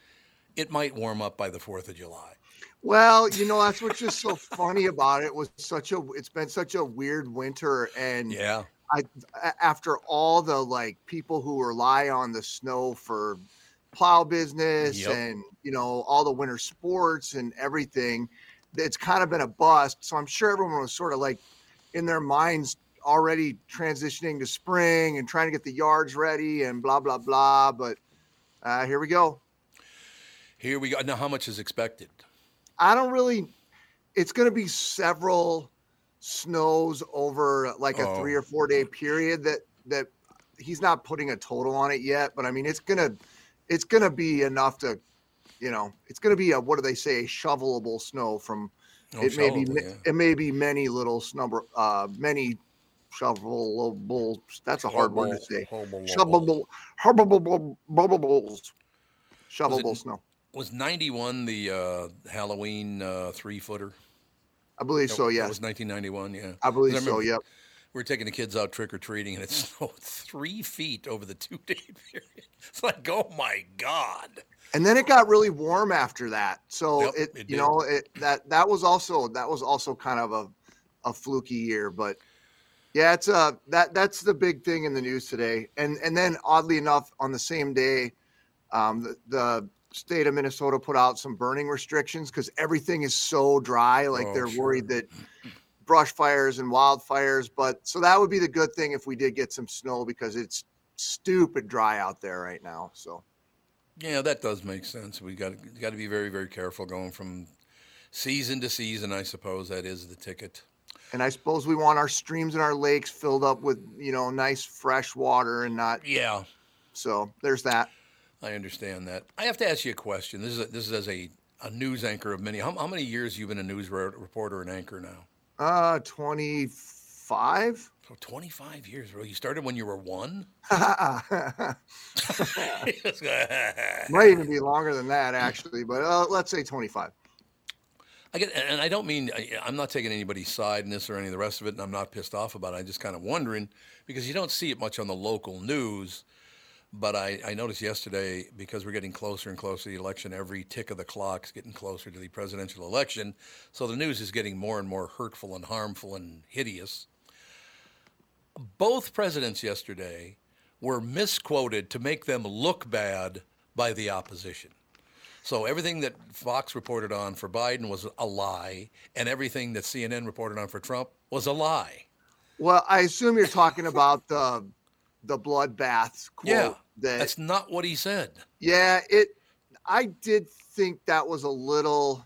it might warm up by the fourth of July. Well, you know, that's what's just so funny about it. It was such a, it's been such a weird winter. And yeah, I, after all the like people who rely on the snow for plow business Yep. and, you know, all the winter sports and everything, it's kind of been a bust. So I'm sure everyone was sort of like in their minds already transitioning to spring and trying to get the yards ready and blah, blah, blah. But uh, here we go. Here we go. Now, how much is expected? I don't really, it's going to be several snows over like a Oh. three or four day period that, that he's not putting a total on it yet, but I mean, it's going to, it's going to be enough to, you know, it's going to be a, what do they say? A shovelable snow from, Oh, it may be, shovelable, yeah. it may be many little snubber, uh, many shovelable. That's a hard word to say. Shovelable, shovelable, shovelable, shovelable snow. Was ninety-one the uh, Halloween uh, three-footer? I believe That- so, That yes. was nineteen ninety-one, yeah. I believe 'Cause so, remember yep. We were taking the kids out trick-or-treating, and it snowed three feet over the two-day period. It's like, oh, my God. And then it got really warm after that. So Yep, it, it you did. know, it that that was also that was also kind of a, a fluky year. But yeah, it's uh that that's the big thing in the news today. And and then oddly enough, on the same day, um, the, the state of Minnesota put out some burning restrictions because everything is so dry. Like Oh, they're sure. worried that brush fires and wildfires. But so that would be the good thing if we did get some snow because it's stupid dry out there right now. So. Yeah, that does make sense. We got got to be very, very careful going from season to season. I suppose that is the ticket. And I suppose we want our streams and our lakes filled up with, you know, nice fresh water and not. Yeah. So there's that. I understand that. I have to ask you a question. This is a, this is as a, a news anchor of many. How, how many years you been a news re- reporter and anchor now? Uh, twenty-five. So twenty-five years, bro. You started when you were one. Might even be longer than that, actually. But uh, let's say twenty-five. I get, and I don't mean I, I'm not taking anybody's side in this or any of the rest of it, and I'm not pissed off about it. I'm just kind of wondering because you don't see it much on the local news. But I, I noticed yesterday because we're getting closer and closer to the election, every tick of the clock is getting closer to the presidential election. So the news is getting more and more hurtful and harmful and hideous. Both presidents yesterday were misquoted to make them look bad by the opposition. So everything that Fox reported on for Biden was a lie, and everything that C N N reported on for Trump was a lie. Well, I assume you're talking about the the bloodbath quote. Yeah, that, that's not what he said. Yeah, it. I did think that was a little.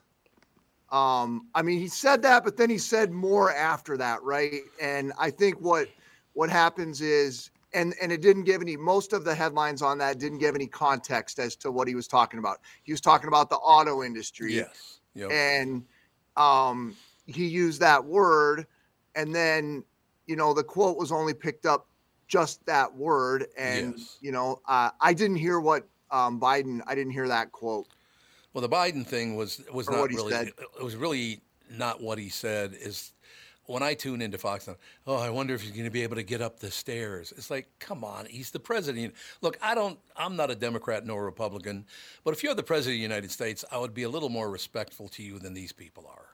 Um, I mean, he said that, but then he said more after that, right? And I think what what happens is, and and it didn't give any. Most of the headlines on that didn't give any context as to what he was talking about. He was talking about the auto industry. Yes. Yep. And um, he used that word, and then you know the quote was only picked up just that word, and Yes. you know uh, I didn't hear what um, Biden. I didn't hear that quote. Well, the Biden thing was was Or not what he really. said. It was really not what he said. Is when I tune into Fox, I'm, oh, I wonder if he's going to be able to get up the stairs. It's like, come on, he's the president. Look, I don't. I'm not a Democrat nor a Republican, but if you're the president of the United States, I would be a little more respectful to you than these people are.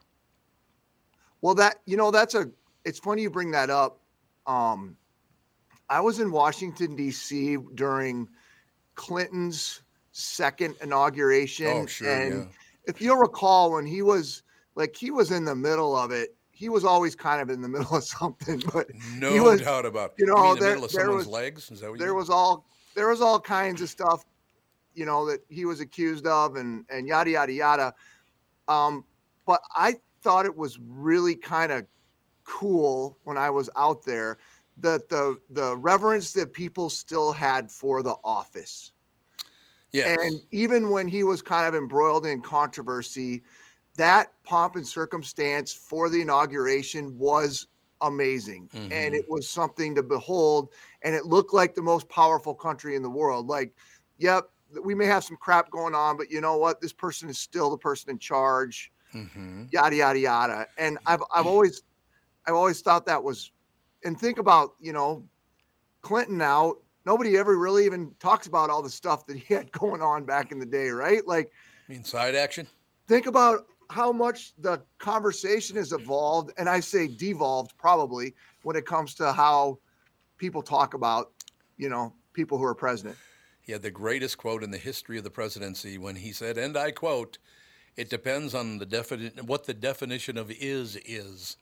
Well, that you know that's a. It's funny you bring that up. Um, I was in Washington D C during Clinton's second inauguration, Oh, sure, and yeah. if you'll recall, when he was like he was in the middle of it, he was always kind of in the middle of something. But No he was, doubt about it. You You know, mean the there, middle of there someone's was, legs? Is that what you there mean? was all there was all kinds of stuff, you know, that he was accused of, and and yada yada yada. Um, but I thought it was really kind of cool when I was out there that the the reverence that people still had for the office. Yes. And even when he was kind of embroiled in controversy, that pomp and circumstance for the inauguration was amazing. Mhm. And it was something to behold. And it looked like the most powerful country in the world. Like, yep, we may have some crap going on, but you know what? This person is still the person in charge. Mm-hmm. Yada, yada, yada. And I've I've always I've always thought that was, and think about, you know, Clinton now. Nobody ever really even talks about all the stuff that he had going on back in the day, right? Like, mean side action? Think about how much the conversation has evolved, and I say devolved probably when it comes to how people talk about, you know, people who are president. He had the greatest quote in the history of the presidency when he said, and I quote, "It depends on the defini- what the definition of is is."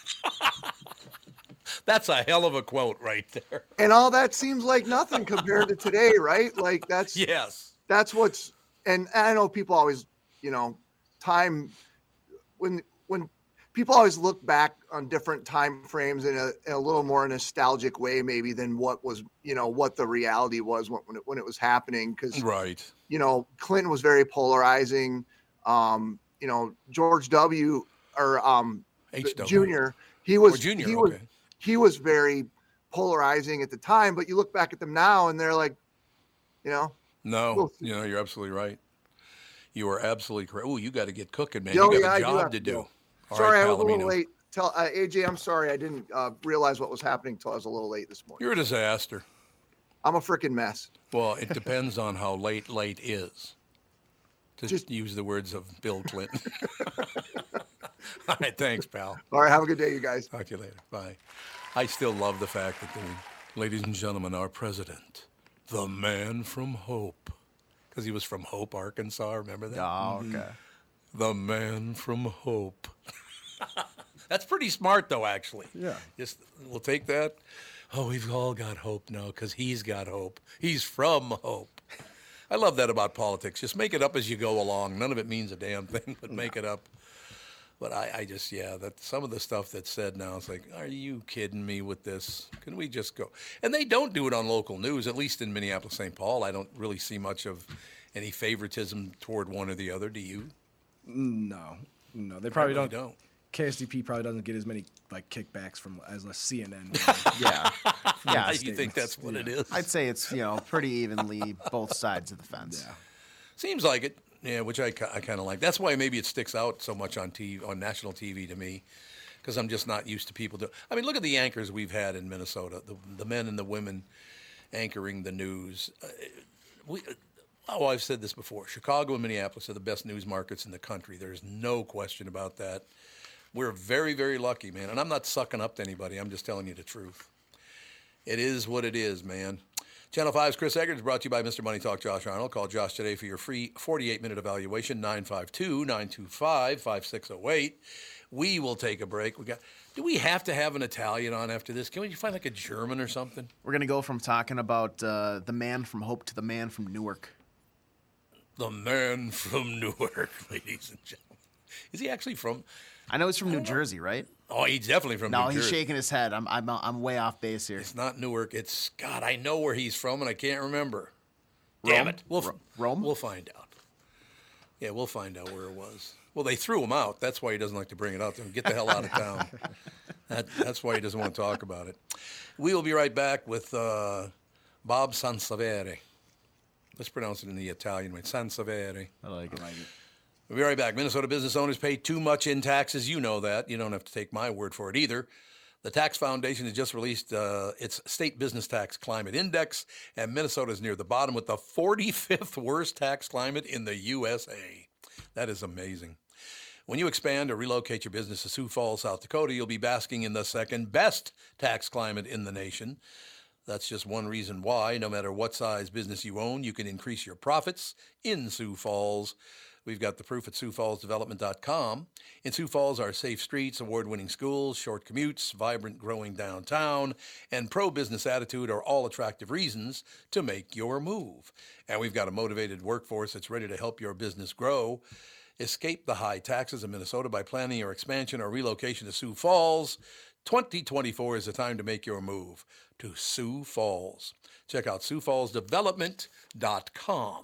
That's a hell of a quote right there. And all that seems like nothing compared to today, right? Like that's yes. That's what's, and I know people always, you know, time when when people always look back on different time frames in a, in a little more nostalgic way, maybe than what was, you know, what the reality was when, when it when it was happening. Because right, you know, Clinton was very polarizing. Um, you know, George W. or um, H W. Junior He was or Junior, he okay. was he was very polarizing at the time. But you look back at them now, and they're like, you know, no, we'll you know, you're absolutely right. You are absolutely correct. Oh, you got to get cooking, man. Yo, you got yeah, I a do job have to to do. go. All Sorry, right, I was a Palomino. little late. Tell uh, A J, I'm sorry. I didn't uh, realize what was happening until I was a little late this morning. You're a disaster. I'm a freaking mess. Well, it depends on how late late is. To Just use the words of Bill Clinton. All right, thanks, pal. All right, have a good day, you guys. Talk to you later. Bye. I still love the fact that, the, ladies and gentlemen, our president, the man from Hope, because he was from Hope, Arkansas. Remember that? Oh, okay. The man from Hope. That's pretty smart, though, actually. Yeah. Just we'll take that. Oh, we've all got hope now because he's got hope. He's from Hope. I love that about politics. Just make it up as you go along. None of it means a damn thing, but make it up. But I, I just, yeah, that some of the stuff that's said now, it's like, are you kidding me with this? Can we just go? And they don't do it on local news, at least in Minneapolis, Saint Paul. I don't really see much of any favoritism toward one or the other. Do you? No, no, they probably don't. don't. K S D P probably doesn't get as many like kickbacks from as a C N N. Yeah, yeah. You think that's what it is? I'd say it's, you know, pretty evenly both sides of the fence. Yeah. Seems like it. Yeah, which I, I kind of like. That's why maybe it sticks out so much on T V, on national T V to me, because I'm just not used to people do. I mean, look at the anchors we've had in Minnesota, the the men and the women anchoring the news. Uh, we, oh, I've said this before. Chicago and Minneapolis are the best news markets in the country. There's no question about that. We're very, very lucky, man. And I'm not sucking up to anybody. I'm just telling you the truth. It is what it is, man. Channel five's Chris Eggers brought to you by Mister Money Talk, Josh Arnold. Call Josh today for your free forty-eight minute evaluation, nine five two, nine two five, five six zero eight. We will take a break. We got. Do we have to have an Italian on after this? Can we find like a German or something? We're going to go from talking about uh, the man from Hope to the man from Newark. The man from Newark, ladies and gentlemen. Is he actually from? I know he's from New Jersey, right? Oh, he's definitely from no, New Jersey. No, he's shaking his head. I'm, I'm, I'm way off base here. It's not Newark. It's, God, I know where he's from, and I can't remember. Damn Rome? it. We'll, Ro- Rome? We'll find out. Yeah, we'll find out where it was. Well, they threw him out. That's why he doesn't like to bring it up. Get the hell out of town. that, that's why he doesn't want to talk about it. We will be right back with uh, Bob Sansevere. Let's pronounce it in the Italian way. Sansevere. I like it. I like it. We'll be right back. Minnesota business owners pay too much in taxes. You know that. You don't have to take my word for it either. The Tax Foundation has just released uh, its State Business Tax Climate Index, and Minnesota is near the bottom with the forty-fifth worst tax climate in the U S A. That is amazing. When you expand or relocate your business to Sioux Falls, South Dakota, you'll be basking in the second best tax climate in the nation. That's just one reason why, no matter what size business you own, you can increase your profits in Sioux Falls. We've got the proof at Sioux Falls Development dot com. In Sioux Falls, our safe streets, award-winning schools, short commutes, vibrant growing downtown, and pro-business attitude are all attractive reasons to make your move. And we've got a motivated workforce that's ready to help your business grow. Escape the high taxes in Minnesota by planning your expansion or relocation to Sioux Falls. twenty twenty-four is the time to make your move to Sioux Falls. Check out Sioux Falls Development dot com.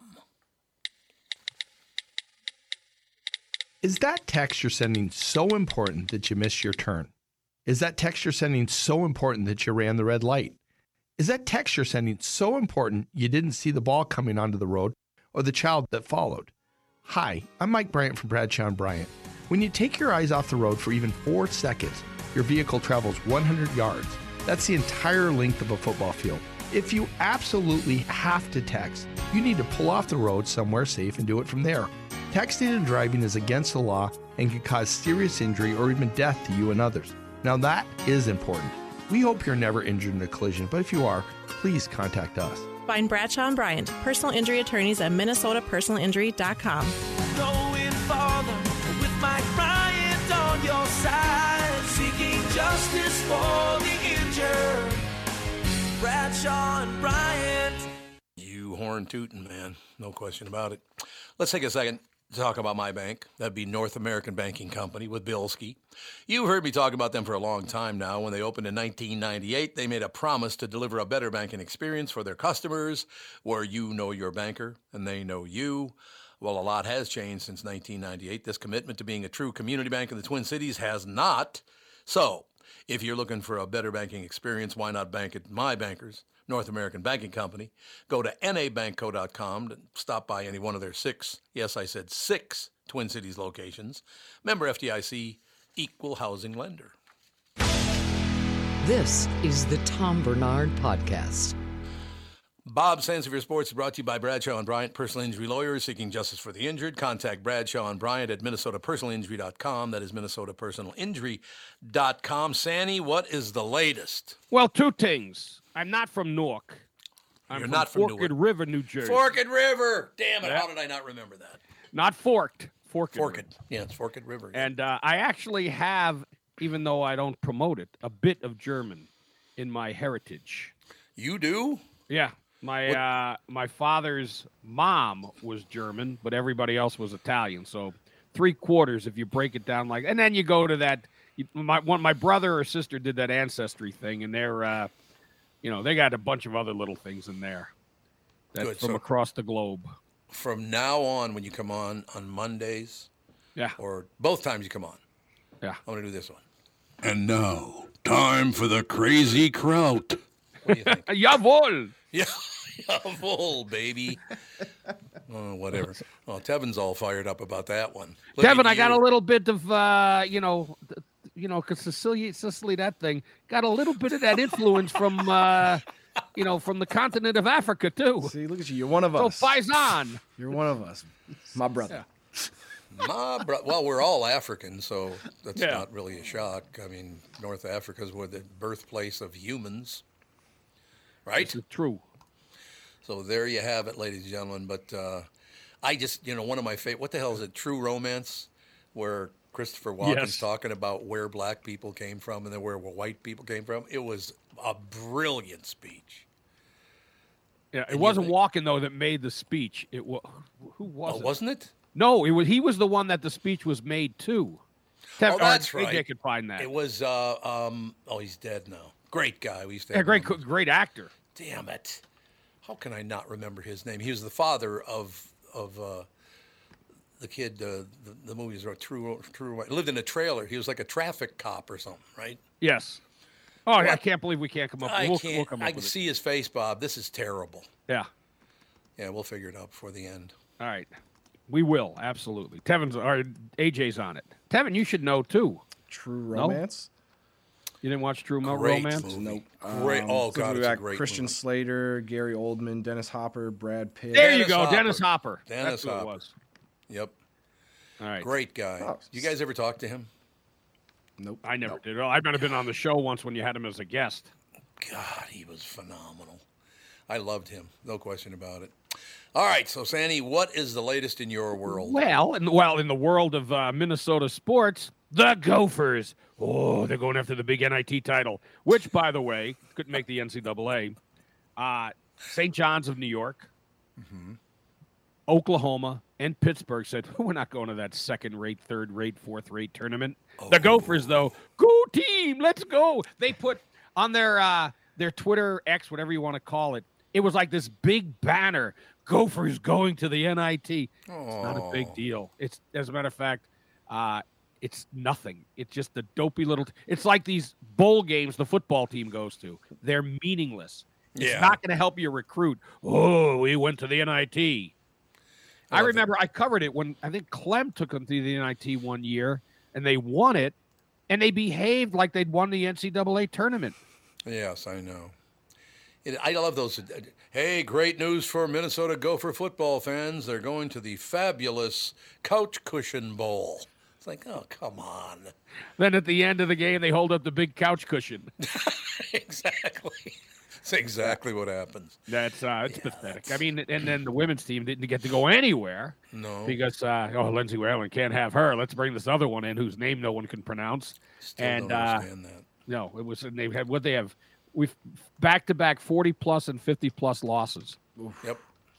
Is that text you're sending so important that you missed your turn? Is that text you're sending so important that you ran the red light? Is that text you're sending so important you didn't see the ball coming onto the road or the child that followed? Hi, I'm Mike Bryant from Bradshaw and Bryant. When you take your eyes off the road for even four seconds, your vehicle travels one hundred yards. That's the entire length of a football field. If you absolutely have to text, you need to pull off the road somewhere safe and do it from there. Texting and driving is against the law and can cause serious injury or even death to you and others. Now that is important. We hope you're never injured in a collision, but if you are, please contact us. Find Bradshaw and Bryant, personal injury attorneys at minnesota personal injury dot com. Going farther with Mike Bryant on your side, seeking justice for the injured. Bradshaw and Bryant. You horn tootin', man. No question about it. Let's take a second to talk about my bank. That'd be North American Banking Company with Bilski. You've heard me talk about them for a long time now. When they opened in nineteen ninety-eight, they made a promise to deliver a better banking experience for their customers, where you know your banker and they know you. Well, a lot has changed since nineteen ninety-eight. This commitment to being a true community bank in the Twin Cities has not. So, if you're looking for a better banking experience, why not bank at my bankers, North American Banking Company? Go to N A bank co dot com to stop by any one of their six, yes, I said six, Twin Cities locations. Member F D I C, equal housing lender. This is the Tom Bernard Podcast. Bob Sansevier Sports is brought to you by Bradshaw and Bryant, personal injury lawyers seeking justice for the injured. Contact Bradshaw and Bryant at minnesota personal injury dot com. That is minnesota personal injury dot com. Sandy, what is the latest? Well, two things. I'm not from Newark. I'm You're from not from Forked Newark. River, New Jersey. Forked River. Damn it. Yeah. How did I not remember that? Not Forked. Forked. Forked. River. Yeah, it's Forked River. Yeah. And uh, I actually have, even though I don't promote it, a bit of German in my heritage. You do? Yeah. My uh, my father's mom was German, but everybody else was Italian. So three quarters, if you break it down like, and then you go to that. You, my one, my brother or sister did that ancestry thing, and they're, uh, you know, they got a bunch of other little things in there. That's Good. from So- across the globe. From now on, when you come on on Mondays, Yeah. or both times you come on, Yeah. I'm going to do this one. And now, time for the crazy kraut. What do you think? Jawohl. Yeah, jawohl, baby. Oh, whatever. Oh, Tevin's all fired up about that one. Look Kevin, at I got you. a little bit of, uh, you know, th- you know, because Sicily, Sicily, that thing got a little bit of that influence from, uh, you know, from the continent of Africa too. See, look at you. You're one of So us. Paisan. You're one of us. My brother. My bro- well, we're all African, so that's Yeah. not really a shock. I mean, North Africa is where the birthplace of humans, right? This is true. So there you have it, ladies and gentlemen. But uh, I just, you know, one of my favorite, what the hell is it, True Romance, where Christopher Walken's Yes. talking about where black people came from and then where white people came from. It was a brilliant speech. Yeah, it And you wasn't think- Walken though that made the speech. It was who was Oh, it? wasn't it? No, it was. He was the one that the speech was made to. Tev- Oh, or that's A J right. could find that. It was, uh, um, oh, he's dead now. Great guy. We used to Yeah, have great, him on. co- great actor. Damn it. How can I not remember his name? He was the father of of uh, the kid, uh, the, the movies are True, True, lived in a trailer. He was like a traffic cop or something, right? Yes. Oh, I What? can't believe we can't come up. I we'll, can't, we'll come up I can with it. see his face, Bob. This is terrible. Yeah. Yeah, we'll figure it out before the end. All right. We will, absolutely. Tevin's or A J's on it. Tevin, you should know too. True No? Romance? You didn't watch True Mo- Great Romance? movie. Nope. Great. Um, oh, so God, we it's a got great Christian movie. Slater, Gary Oldman, Dennis Hopper, Brad Pitt. There you Dennis go, Hopper. Dennis Hopper. Dennis That's who Hopper. it was. Yep. All right. Great guy. Oh, you guys ever talk to him? Nope. I never did. I might have been on the show once when you had him as a guest. God, he was phenomenal. I loved him. No question about it. All right, so Sandy, what is the latest in your world? Well, in the, well, in the world of uh, Minnesota sports, the Gophers. Oh, they're going after the big N I T title, which, by the way, couldn't make the N C double A. Uh, Saint John's of New York, Mm-hmm. Oklahoma, and Pittsburgh said, we're not going to that second-rate, third-rate, fourth-rate tournament. The Gophers, though, go team, let's go. They put on their uh, their Twitter, X, whatever you want to call it, it was like this big banner, Gophers going to the N I T. It's not a big deal. It's, as a matter of fact, uh, it's nothing. It's just a dopey little – it's like these bowl games the football team goes to. They're meaningless. It's Yeah. not going to help you recruit. Oh, we went to the N I T. I remember I covered it when I think Clem took them to the N I T one year, and they won it, and they behaved like they'd won the N C double A tournament. Yes, I know. It, I love those. uh, Hey, great news for Minnesota Gopher football fans. They're going to the fabulous Couch Cushion Bowl. It's like, oh, come on. Then at the end of the game, they hold up the big couch cushion. Exactly. That's exactly what happens. That's uh, it's pathetic. I mean, and then the women's team didn't get to go anywhere. No. Because uh, oh, Lindsay Whalen can't have her. Let's bring this other one in whose name no one can pronounce. Still and don't uh, understand that. no, it was and they had what they have. We've back to back forty plus and fifty plus losses. Yep.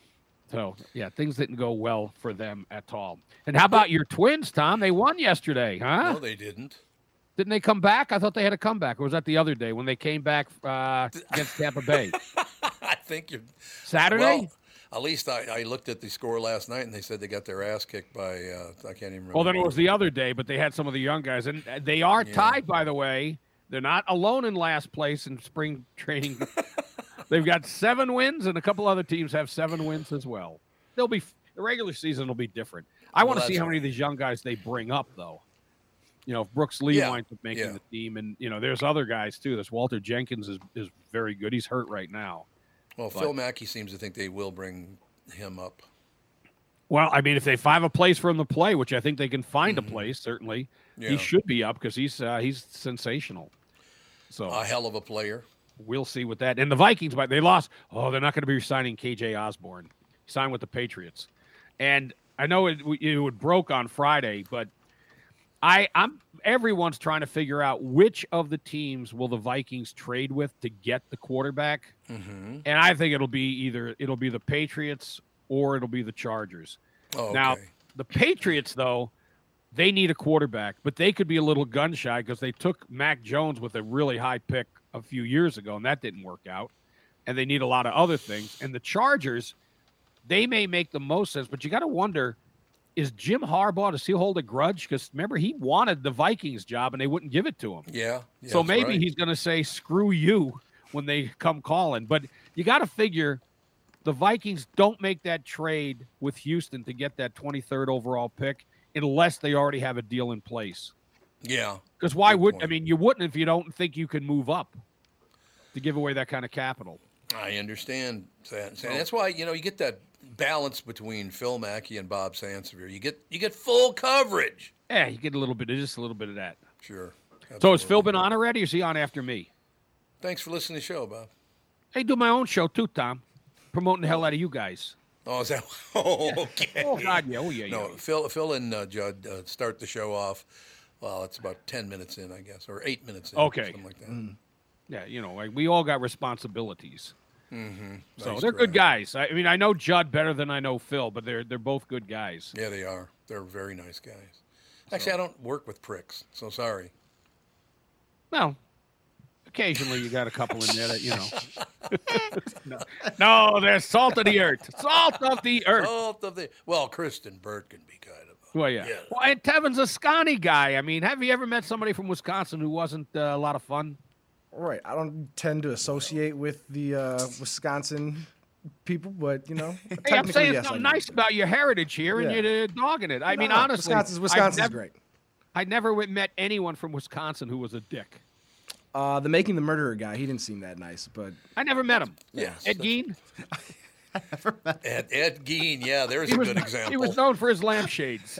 So yeah, things didn't go well for them at all. And how about your Twins, Tom? They won yesterday, huh? No, they didn't. Didn't they come back? I thought they had a comeback. Or was that the other day when they came back uh, against Tampa Bay? I think you're Saturday? Well, at least I, I looked at the score last night, and they said they got their ass kicked by uh, I can't even remember. Well, then it was the other day, but they had some of the young guys, and they are Yeah. tied, by the way. They're not alone in last place in spring training. They've got seven wins, and a couple other teams have seven wins as well. They'll be the regular season will be different. I Well, want to see that's how many of these young guys they bring up, though. You know, if Brooks Lee Yeah. winds up making Yeah. the team, and you know, there's other guys too. This Walter Jenkins is is very good. He's hurt right now. Well, But- Phil Mackey seems to think they will bring him up. Well, I mean, if they find a place for him to play, which I think they can find a place, certainly Yeah. he should be up because he's uh, he's sensational. So A hell of a player. we'll see with that. And the Vikings, but they lost. Oh, they're not going to be signing K J Osborne. He signed with the Patriots, and I know it it would broke on Friday, but I I'm everyone's trying to figure out which of the teams will the Vikings trade with to get the quarterback. Mm-hmm. And I think it'll be either it'll be the Patriots or it'll be the Chargers. Oh, Now, okay. the Patriots, though, they need a quarterback, but they could be a little gun shy because they took Mac Jones with a really high pick a few years ago, and that didn't work out. And they need a lot of other things. And the Chargers, they may make the most sense, but you got to wonder, is Jim Harbaugh, does he hold a grudge? Because remember, he wanted the Vikings job, and they wouldn't give it to him. Yeah. yeah So that's maybe right. he's going to say, screw you when they come calling. But you got to figure the Vikings don't make that trade with Houston to get that twenty-third overall pick unless they already have a deal in place. Yeah. Because why Good would, point. I mean, you wouldn't if you don't think you can move up to give away that kind of capital. I understand that. And that's why, you know, you get that balance between Phil Mackey and Bob Sansevier. You get you get full coverage. Yeah, you get a little bit of just a little bit of that. Sure. So has Phil been on already, or is he on after me? Thanks for listening to the show, Bob. I do my own show too, Tom. Promoting the hell out of you guys. Oh, is that? Oh, okay. Oh, God, yeah. Oh, yeah, No, yeah. Phil, Phil and uh, Judd uh, start the show off. Well, it's about ten minutes in, I guess, or eight minutes in. Okay. Something like that. Yeah, you know, like we all got responsibilities. Mm-hmm. So Nice they're try. good guys. I mean, I know Judd better than I know Phil, but they're they're both good guys. Yeah, they are. They're very nice guys. Actually, I don't work with pricks, so sorry. Well, occasionally you got a couple in there that, you know. no, no, they're salt of the earth. Salt of the earth. Salt of the well, Kristen Burt can be kind of. Well, yeah. Yeah. Well, and Tevin's a Scotty guy. I mean, have you ever met somebody from Wisconsin who wasn't uh, a lot of fun? Right. I don't tend to associate with the uh, Wisconsin people, but you know, Hey, I'm technically, saying yes, I something do. nice about your heritage here, and Yeah. you're uh, dogging it. I mean, No, honestly, Wisconsin's- I've Wisconsin's never- great. I never w- met anyone from Wisconsin who was a dick. Uh, the Making the Murderer guy, he didn't seem that nice, but I never met him. Yes. Ed Gein? Ed, Ed Gein, yeah, there's He a was, good example. he was known for his lampshades.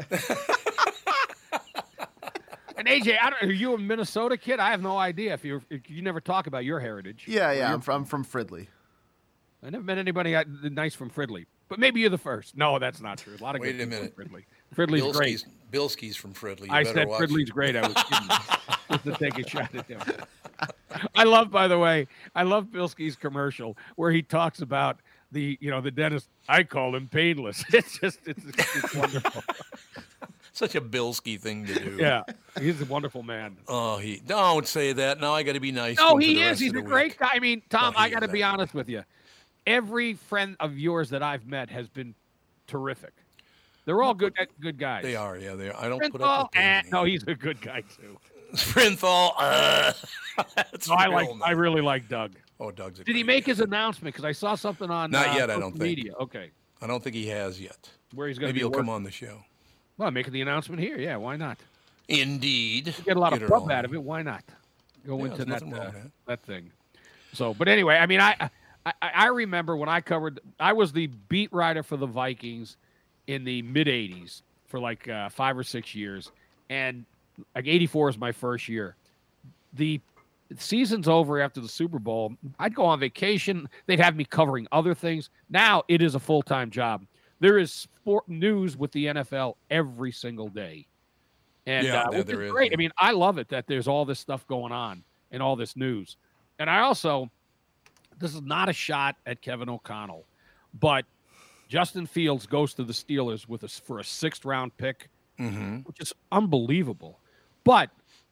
And A J, I don't, are you a Minnesota kid? I have no idea. If you if you never talk about your heritage. Yeah, Where yeah. you're I'm from, I'm from Fridley. I never met anybody uh, nice from Fridley. But maybe you're the first. No, that's not true. A lot of Wait good a people minute. from Fridley. Fridley's great. Bilski's, Bilski's from Fridley. You I better said watch. Fridley's great. I was kidding. Just to take a shot at him. I love, by the way, I love Bilski's commercial where he talks about the, you know, the dentist. I call him painless. It's just, it's, it's wonderful. Such a Bilski thing to do. Yeah, he's a wonderful man. Oh, he don't say that. Now I got to be nice. to No, him for he the is. rest He's of a the great week. guy. I mean, Tom, No, he I got to is be that. honest with you. Every friend of yours that I've met has been terrific. They're all good, good guys. They are. Yeah, they are. I don't put Frinthal, up with eh, them. no, he's a good guy too. Frinthal. Uh, that's No, I real like. nice. I really like Doug. Oh, Doug's a Did he great make his announcement? Because I saw something on Not uh, yet, I social don't think. media. Okay, I don't think he has yet. where he's going to Maybe be he'll come working. on the show. Well, making the announcement here. Yeah, why not? Indeed. You get a lot Get of it pub all. out of it. Why not? Go Yeah, into there's that nothing wrong uh, with that. that thing. So, but anyway, I mean, I I, I remember when I covered, I was the beat writer for the Vikings in the mid eighties for like uh, five or six years. And like eighty-four is my first year. The season's over after the Super Bowl. I'd go on vacation. They'd have me covering other things. Now it is a full-time job. There is sport news with the N F L every single day. And Yeah, uh, there- which there is is, great. yeah. I mean, I love it that there's all this stuff going on and all this news. And I also, this is not a shot at Kevin O'Connell, but Justin Fields goes to the Steelers with us for a sixth round pick, Mm-hmm. which is unbelievable. But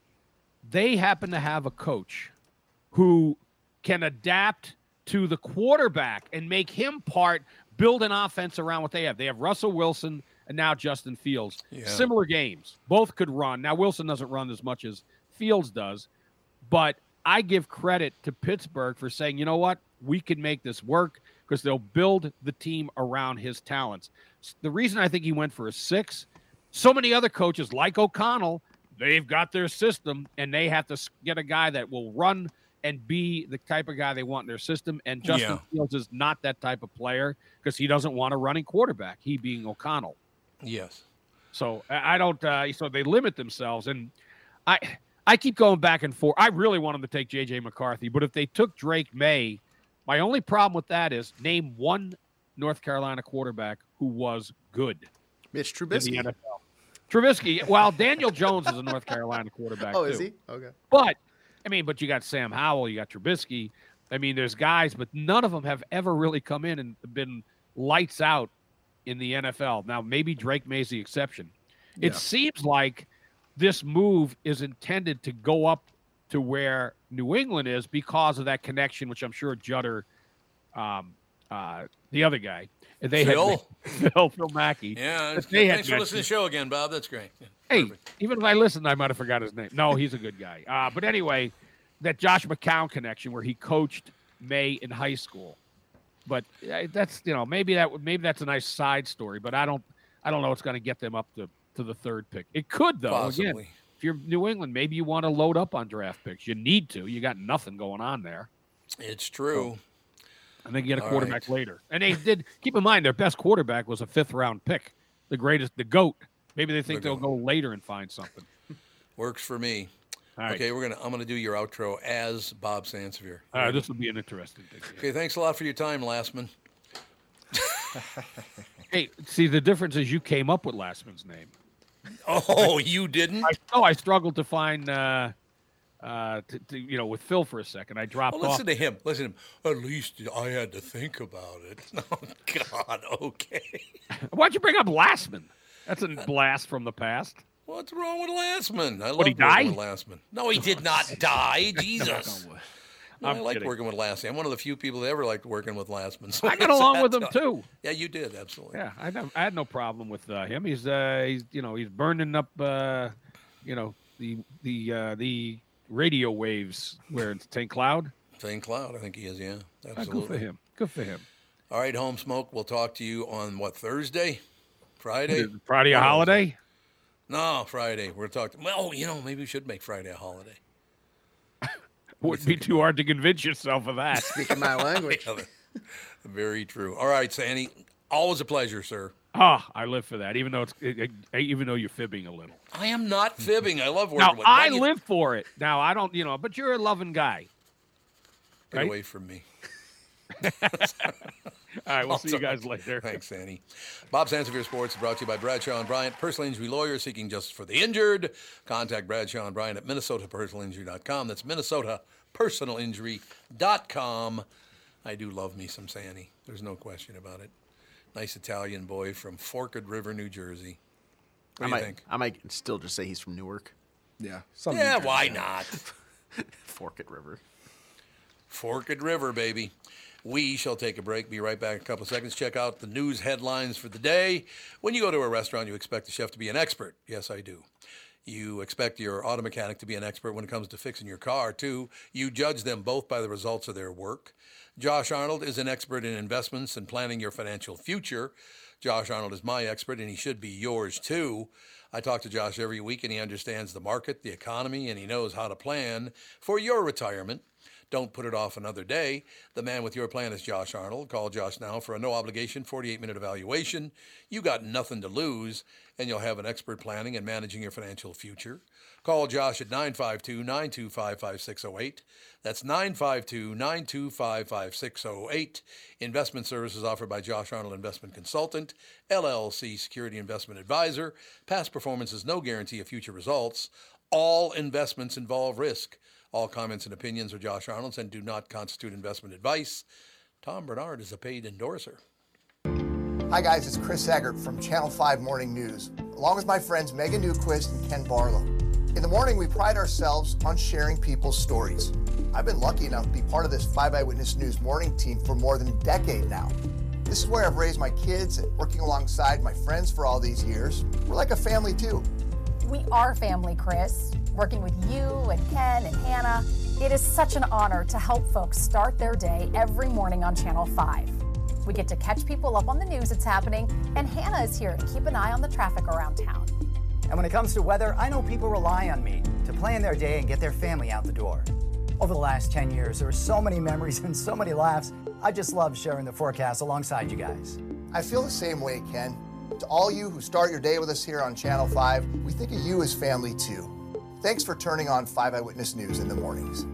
they happen to have a coach who can adapt to the quarterback and make him part, build an offense around what they have. They have Russell Wilson and now Justin Fields. Yeah. Similar games. Both could run. Now, Wilson doesn't run as much as Fields does, but I give credit to Pittsburgh for saying, you know what, we can make this work because they'll build the team around his talents. The reason I think he went for a six, so many other coaches like O'Connell, they've got their system and they have to get a guy that will run and be the type of guy they want in their system. And Justin Yeah. Fields is not that type of player because he doesn't want a running quarterback, he being O'Connell. Yes. So I I don't. Uh, so they limit themselves, and I I keep going back and forth. I really want them to take J J McCarthy, but if they took Drake May, my only problem with that is name one North Carolina quarterback who was good. Mitch in the Trubisky. N F L. Trubisky. Well, Daniel Jones is a North Carolina quarterback. Oh, is too. he? Okay. But I mean, but you got Sam Howell, you got Trubisky. I mean, there's guys, but none of them have ever really come in and been lights out in the N F L. Now, maybe Drake May's the exception. It Yeah. seems like this move is intended to go up to where New England is because of that connection, which I'm sure Jutter, um, uh, the other guy, they Phil? had Phil, Phil Mackey. Yeah. that they had Thanks for listening to the mentioned. show again, Bob. That's great. Yeah. Hey, even if I listened, I might have forgot his name. No, he's a good guy. Uh, but anyway, that Josh McCown connection where he coached May in high school. But uh, that's, you know, maybe that would maybe that's a nice side story. But I don't I don't know what's going to get them up to, to the third pick. It could though. Possibly. Again, if you're New England, maybe you want to load up on draft picks. You need to. You got nothing going on there. It's true. And then get a All quarterback right. later. And they did keep in mind their best quarterback was a fifth round pick, the greatest, the GOAT. Maybe they think The they'll GOAT. go later and find something. Works for me. All right. Okay, we're gonna. I'm gonna do your outro as Bob Sansevier. All right, this will be an interesting thing. Okay, thanks a lot for your time, Lastman. Hey, see, the difference is you came up with Lastman's name. Oh, you didn't? I, oh, I struggled to find, uh, uh, to, to, you know, with Phil for a second. I dropped Well, listen off. to him. Listen to him. At least I had to think about it. Oh God. Okay. Why'd you bring up Lastman? That's a blast from the past. What's wrong with Lastman? I love What, he working die? with Lastman. No, he did not die. Jesus. No, I I'm like kidding. working with Lastman. I'm one of the few people that ever liked working with Lastman. So I got what's along that with him tell- too. Yeah, you did absolutely. Yeah, I, had- I had no problem with uh, him. He's, uh, he's, you know, he's burning up, uh, you know, the the uh, the radio waves where it's Saint Cloud. Saint Cloud, I think he is. Yeah, Ah, absolutely. good for him. Good for him. All right, Home Smoke. We'll talk to you on what, Thursday, Friday. Friday a What else? holiday. No, Friday. We're talking. Well, you know, maybe we should make Friday a holiday. Wouldn't be too hard to convince yourself of that. Speaking my language. Very true. All right, Sandy. Always a pleasure, sir. Ah, I live for that. Even though it's, it, it- even though you're fibbing a little. I am not fibbing. I love working Now with. I Now you- live for it. Now I don't, you know, but you're a loving guy. Get right? away from me. All right, we'll I'll see you talk- guys later. Thanks, Sandy. Bob Sansevier Sports is brought to you by Bradshaw and Bryant, personal injury lawyer seeking justice for the injured. Contact Bradshaw and Bryant at Minnesota Personal Injury dot com. That's Minnesota Personal Injury dot com. I do love me some Sandy. There's no question about it. Nice Italian boy from Forked River, New Jersey. What I do might, you think? I might still just say he's from Newark. Yeah. Yeah, why not? Forked River. Forked River, baby. We shall take a break. Be right back in a couple of seconds. Check out the news headlines for the day. When you go to a restaurant, you expect the chef to be an expert. Yes, I do. You expect your auto mechanic to be an expert when it comes to fixing your car, too. You judge them both by the results of their work. Josh Arnold is an expert in investments and planning your financial future. Josh Arnold is my expert, and he should be yours, too. I talk to Josh every week, and he understands the market, the economy, and he knows how to plan for your retirement. Don't put it off another day. The man with your plan is Josh Arnold. Call Josh now for a no-obligation forty-eight minute evaluation. You got nothing to lose, and you'll have an expert planning and managing your financial future. Call Josh at nine five two, nine two five, five six zero eight. That's nine five two, nine two five, five six zero eight. Investment services offered by Josh Arnold Investment Consultant, L L C Security Investment Advisor. Past performance is no guarantee of future results. All investments involve risk. All comments and opinions are Josh Arnold's and do not constitute investment advice. Tom Bernard is a paid endorser. Hi, guys. It's Chris Eggert from Channel five Morning News, along with my friends Megan Newquist and Ken Barlow. In the morning, we pride ourselves on sharing people's stories. I've been lucky enough to be part of this five Eyewitness News morning team for more than a decade now. This is where I've raised my kids and working alongside my friends for all these years. We're like a family, too. We are family, Chris. Working with you and Ken and Hannah, it is such an honor to help folks start their day every morning on Channel five. We get to catch people up on the news that's happening, and Hannah is here to keep an eye on the traffic around town. And when it comes to weather, I know people rely on me to plan their day and get their family out the door. Over the last ten years, there were so many memories and so many laughs. I just love sharing the forecast alongside you guys. I feel the same way, Ken. To all you who start your day with us here on Channel five, we think of you as family, too. Thanks for turning on five Eyewitness News in the mornings.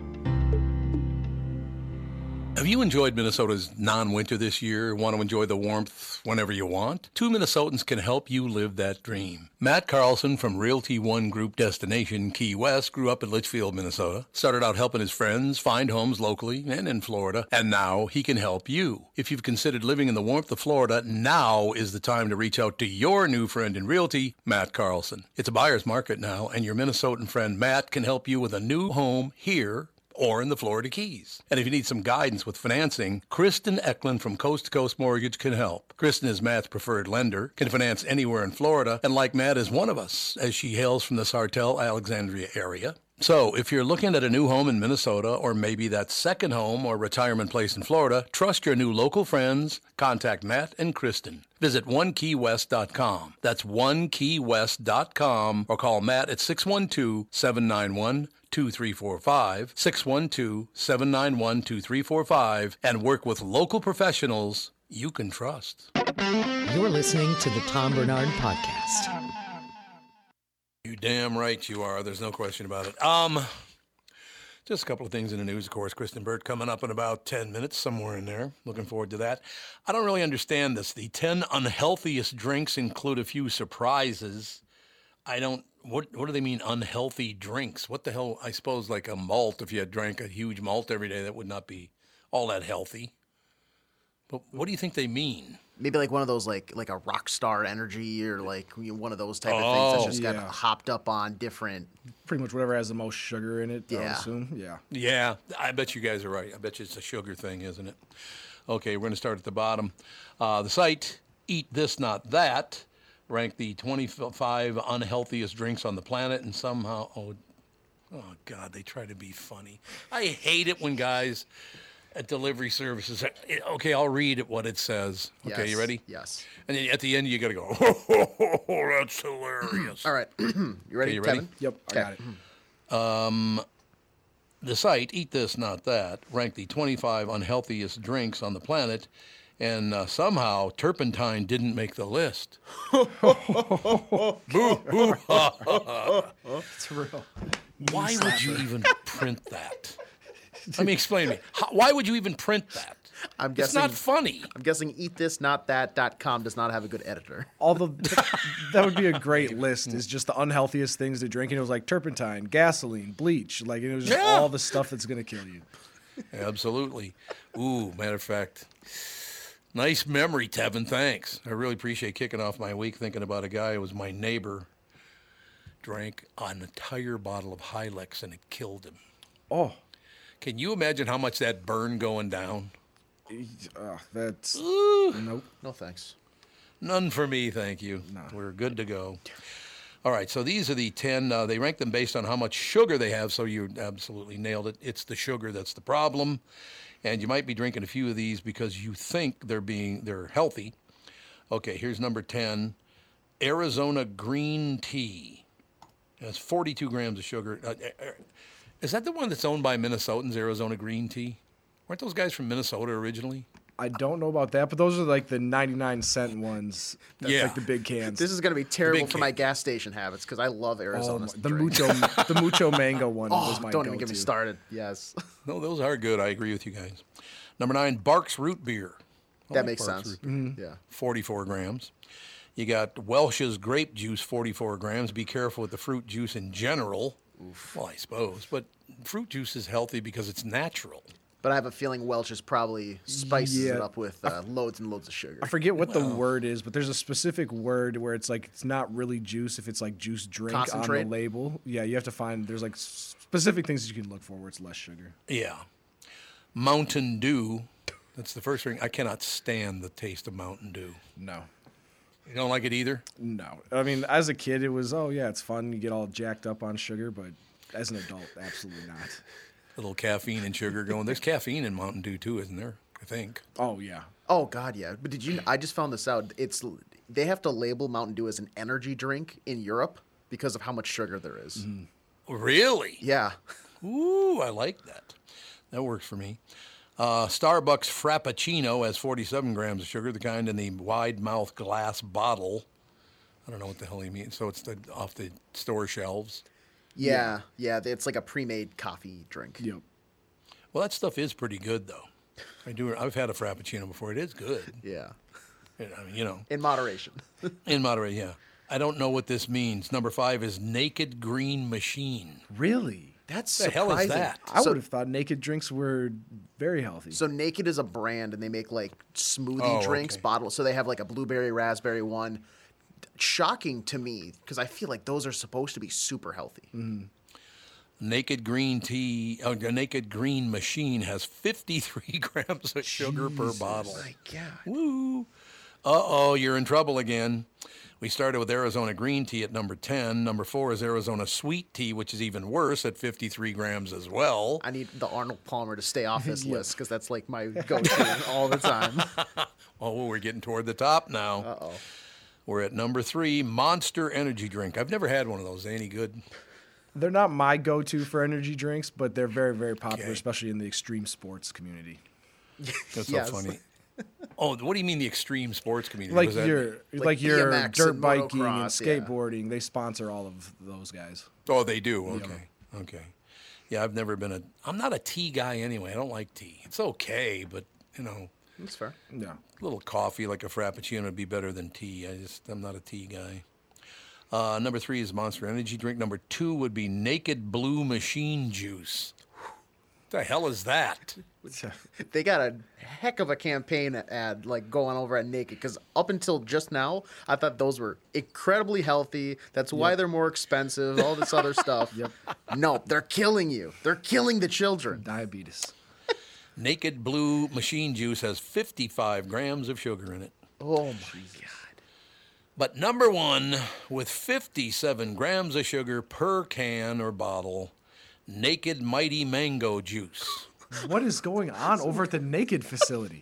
Have you enjoyed Minnesota's non-winter this year? Want to enjoy the warmth whenever you want? Two Minnesotans can help you live that dream. Matt Carlson from Realty One Group Destination Key West grew up in Litchfield, Minnesota. Started out helping his friends find homes locally and in Florida, and now he can help you. If you've considered living in the warmth of Florida, now is the time to reach out to your new friend in Realty, Matt Carlson. It's a buyer's market now, and your Minnesotan friend Matt can help you with a new home here or in the Florida Keys. And if you need some guidance with financing, Kristen Eklund from Coast to Coast Mortgage can help. Kristen is Matt's preferred lender, can finance anywhere in Florida, and like Matt is one of us, as she hails from the Sartell, Alexandria area. So if you're looking at a new home in Minnesota, or maybe that second home or retirement place in Florida, trust your new local friends. Contact Matt and Kristen. Visit one key west dot com. That's one key west dot com, or call Matt at six one two, seven nine one, two three four five, six one two, seven nine one, two three four five, and work with local professionals you can trust. You're listening to the Tom Bernard Podcast. You damn right you are. There's no question about it. Um, just a couple of things in the news. Of course, Kristen Burt coming up in about ten minutes, somewhere in there. Looking forward to that. I don't really understand this. The ten unhealthiest drinks include a few surprises. I don't, what what do they mean, unhealthy drinks? What the hell, I suppose like a malt, if you had drank a huge malt every day, that would not be all that healthy. But what do you think they mean? Maybe like one of those, like like a rock star energy, or like you know, one of those type of Oh, things that's just got yeah. hopped up on different. Pretty much whatever has the most sugar in it, I would Yeah. assume. Yeah. Yeah, I bet you guys are right. I bet you it's a sugar thing, isn't it? Okay, we're going to start at the bottom. Uh, the site, Eat This Not That, ranked the twenty-five unhealthiest drinks on the planet, and somehow, oh, oh God, they try to be funny. I hate it when guys at delivery services, okay, I'll read it what it says. Okay, Yes, you ready? yes. And then at the end, you got to go, oh, that's hilarious. All right, you ready, Okay, you ready? Kevin? Yep, I Okay. got it. Um, the site, Eat This Not That, ranked the twenty-five unhealthiest drinks on the planet, and uh, somehow turpentine didn't make the list. Boo, boo, ha, ha, ha. It's real. Why would you even print that? Let me explain to me. How, why would you even print that? I'm It's guessing not funny. I'm guessing eat this not that dot com does not have a good editor. All the that would be a great list. Is just the unhealthiest things to drink. And it was like turpentine, gasoline, bleach. Like it was just Yeah. all the stuff that's gonna kill you. Absolutely. Ooh, matter of fact, nice memory, Tevin. Thanks. I really appreciate kicking off my week thinking about a guy who was my neighbor, drank an entire bottle of Hilux and it killed him. Oh. Can you imagine how much that burned going down? Uh, that's Ooh. nope. No thanks. None for me, thank you. We're good to go. All right, so these are the ten. Uh, they rank them based on how much sugar they have, so you absolutely nailed it. It's the sugar that's the problem. And you might be drinking a few of these because you think they're being they're healthy. Okay, here's number ten, Arizona green tea. It has forty-two grams of sugar. Uh, Is that the one that's owned by Minnesotans, Arizona Green Tea? Weren't those guys from Minnesota originally? I don't know about that, but those are like the ninety-nine cent ones. That's Yeah. like the big cans. This is going to be terrible Big for my gas station habits because I love Oh, Arizona. my- the mucho, the mucho mango one Oh, was my don't go-to. even get me started. Yes. No, those are good. I agree with you guys. Number nine, Barks Root Beer. I That like makes Barks sense. Root Beer. Yeah. forty-four grams. You got Welch's Grape Juice, forty-four grams. Be careful with the fruit juice in general. Well, I suppose. But fruit juice is healthy because it's natural. But I have a feeling Welch's probably spices Yeah. it up with uh, loads and loads of sugar. I forget what the word is, but there's a specific word where it's like it's not really juice if it's like juice drink on Concentrate? the label. Yeah, you have to find there's like s- specific things that you can look for where it's less sugar. Yeah. Mountain Dew. That's the first thing. I cannot stand the taste of Mountain Dew. No. You don't like it either? No. I mean, as a kid, it was, oh, yeah, it's fun. You get all jacked up on sugar, but as an adult, absolutely not. A little caffeine and sugar going. There's caffeine in Mountain Dew, too, isn't there? I think. Oh, yeah. Oh God, yeah. But did you? I just found this out. It's they have to label Mountain Dew as an energy drink in Europe because of how much sugar there is. Really? Yeah. Ooh, I like that. That works for me. Uh, Starbucks Frappuccino has forty-seven grams of sugar, the kind in the wide mouth glass bottle. I don't know what the hell he means. So it's the, off the store shelves. Yeah, yeah. It's like a pre-made coffee drink. Yep. Well, that stuff is pretty good, though. I do. I've had a Frappuccino before. It is good. Yeah. I mean, you know. In moderation. In moderation, yeah. I don't know what this means. Number five is Naked Green Machine. Really? That's the hell is surprising. that? I So- would have thought naked drinks were very healthy. So Naked is a brand, and they make like smoothie Oh, drinks, okay. bottles. So they have like a blueberry, raspberry one. Shocking to me because I feel like those are supposed to be super healthy. Naked Green Tea, uh, a Naked Green Machine has fifty-three grams of sugar per bottle. My God. Woo. Uh-oh, you're in trouble again. We started with Arizona Green Tea at number ten. Number four is Arizona Sweet Tea, which is even worse at fifty-three grams as well. I need the Arnold Palmer to stay off this list because that's like my go-to all the time. Oh, we're getting toward the top now. Uh-oh. We're at number three, Monster Energy Drink. I've never had one of those. They any good? They're not my go-to for energy drinks, but they're very, very popular, Okay. especially in the extreme sports community. That's Yes. so funny. Oh, what do you mean the extreme sports community? Like What does that your, mean? like, Like your B M X dirt and biking and motocross, yeah. skateboarding, they sponsor all of those guys. Oh, they do. Okay. Okay. Yeah, I've never been a. I'm not a tea guy anyway. I don't like tea. It's okay, but you know, That's fair. Yeah. a little coffee like a frappuccino would be better than tea. I just I'm not a tea guy. Uh, number three is Monster Energy Drink. Number two would be Naked Blue Machine Juice. What the hell is that? They got a heck of a campaign ad like going over at Naked because up until just now, I thought those were incredibly healthy. That's why they're more expensive. All this other stuff. Yep. No, they're killing you. They're killing the children. Diabetes. Naked Blue Machine Juice has fifty-five grams of sugar in it. Oh my God. But number one, with fifty-seven grams of sugar per can or bottle, Naked Mighty Mango Juice. What is going on over at the Naked facility?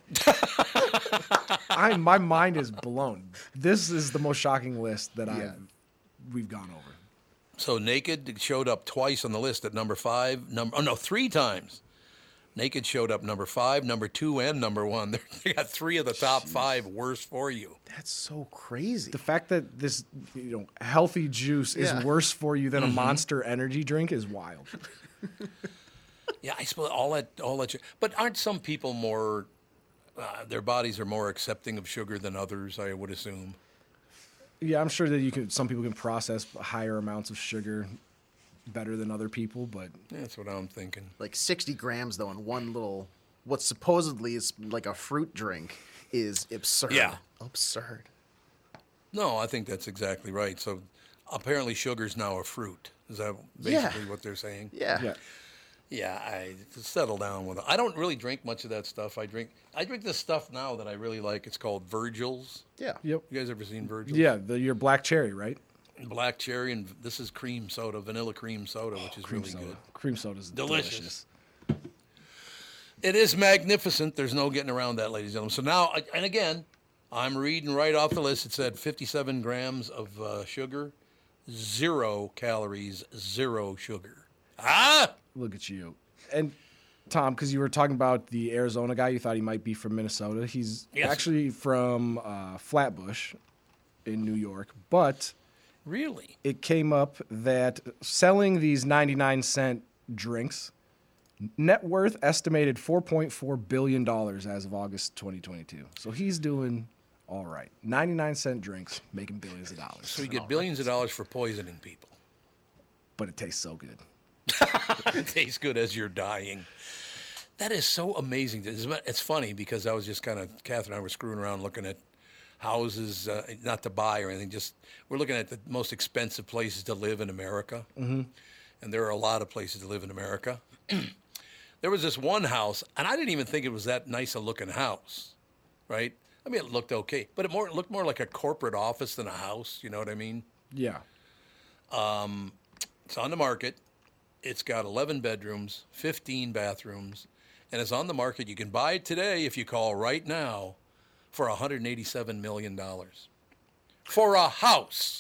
I my mind is blown. This is the most shocking list that I we've gone over. So Naked showed up twice on the list at number five. Number oh no, three times. Naked showed up number five, number two, and number one. They're, they got three of the top five worst for you. That's so crazy. The fact that this you know healthy juice Yeah. is worse for you than Mhm. a Monster Energy drink is wild. Yeah, I suppose all that, all that. su- But aren't some people more? Uh, their bodies are more accepting of sugar than others. I would assume. Yeah, I'm sure that you can. Some people can process higher amounts of sugar better than other people, but That's what I'm thinking. Like sixty grams though in one little, what supposedly is like a fruit drink, is absurd. Yeah. Absurd. No, I think that's exactly right. So apparently, sugar's now a fruit. Is that Yeah. basically what they're saying? Yeah. yeah. Yeah, I settle down with it. I don't really drink much of that stuff. I drink I drink this stuff now that I really like. It's called Virgil's. Yeah. Yep. You guys ever seen Virgil's? Yeah, the, your black cherry, right? Black cherry, and this is cream soda, vanilla cream soda, which is Cream really soda. good. Cream soda's Delicious. delicious. It is magnificent. There's no getting around that, ladies and gentlemen. So now, and again, I'm reading right off the list. It said fifty-seven grams of uh, sugar, zero calories, zero sugar. Ah! Look at you. And Tom, because you were talking about the Arizona guy, you thought he might be from Minnesota. He's Yes. actually from uh, Flatbush in New York. But really, it came up that selling these ninety-nine cent drinks, net worth estimated four point four billion dollars as of August twenty twenty-two. So he's doing all right. ninety-nine cent drinks, making billions of dollars. So you get billions of dollars for poisoning people. But it tastes so good. It tastes good as you're dying. That is so amazing. It's it's funny because I was just kind of, Catherine and I were screwing around looking at houses, uh, not to buy or anything, just we're looking at the most expensive places to live in America. Mm-hmm. And there are a lot of places to live in America. There was this one house, and I didn't even think it was that nice a looking house, right? I mean, it looked okay, but it more it looked more like a corporate office than a house. You know what I mean? Yeah. Um, it's on the market. It's got eleven bedrooms, fifteen bathrooms, and it's on the market. You can buy it today if you call right now for one hundred eighty-seven million dollars for a house.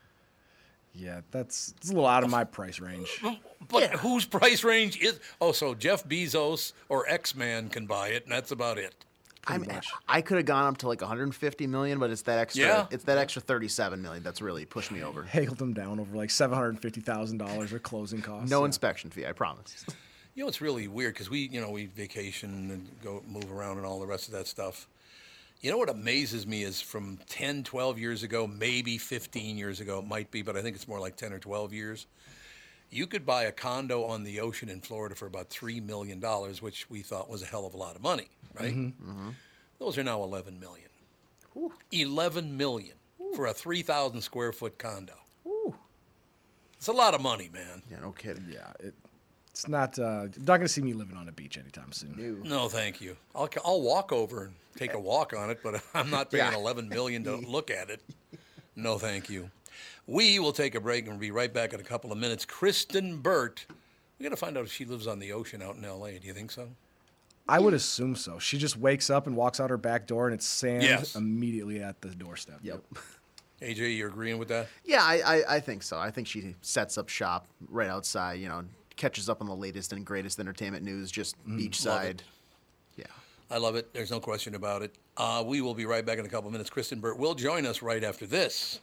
Yeah, that's it's a little out of my price range. But whose price range is? Oh, so Jeff Bezos or X-Man can buy it, and that's about it. I mean, I could have gone up to like one hundred fifty million, but it's that extra. Yeah. It's that extra thirty-seven million that's really pushed me over. Hailed them down over like seven hundred fifty thousand dollars or closing costs. No Yeah. inspection fee, I promise. You know, it's really weird because we, you know, we vacation and go move around and all the rest of that stuff. You know what amazes me is from ten, twelve years ago, maybe fifteen years ago, it might be, but I think it's more like ten or twelve years. You could buy a condo on the ocean in Florida for about three million dollars, which we thought was a hell of a lot of money, right? Mm-hmm. Mm-hmm. Those are now eleven million dollars. eleven million dollars for a three thousand square foot condo. Ooh. It's a lot of money, man. Yeah, no kidding. Yeah, it, it's not. Uh, you're not gonna see me living on a beach anytime soon. No, thank you. I'll, I'll walk over and take a walk on it, but I'm not paying Yeah. eleven million dollars to look at it. No, thank you. We will take a break and we'll be right back in a couple of minutes. Kristen Burt, we got to find out if she lives on the ocean out in L A. Do you think so? I would assume so. She just wakes up and walks out her back door, and it's sand Yes. immediately at the doorstep. Yep. A J, you're agreeing with that? Yeah, I, I, I think so. I think she sets up shop right outside, you know, catches up on the latest and greatest entertainment news, just Love beachside. it. Yeah. I love it. There's no question about it. Uh, we will be right back in a couple of minutes. Kristen Burt will join us right after this.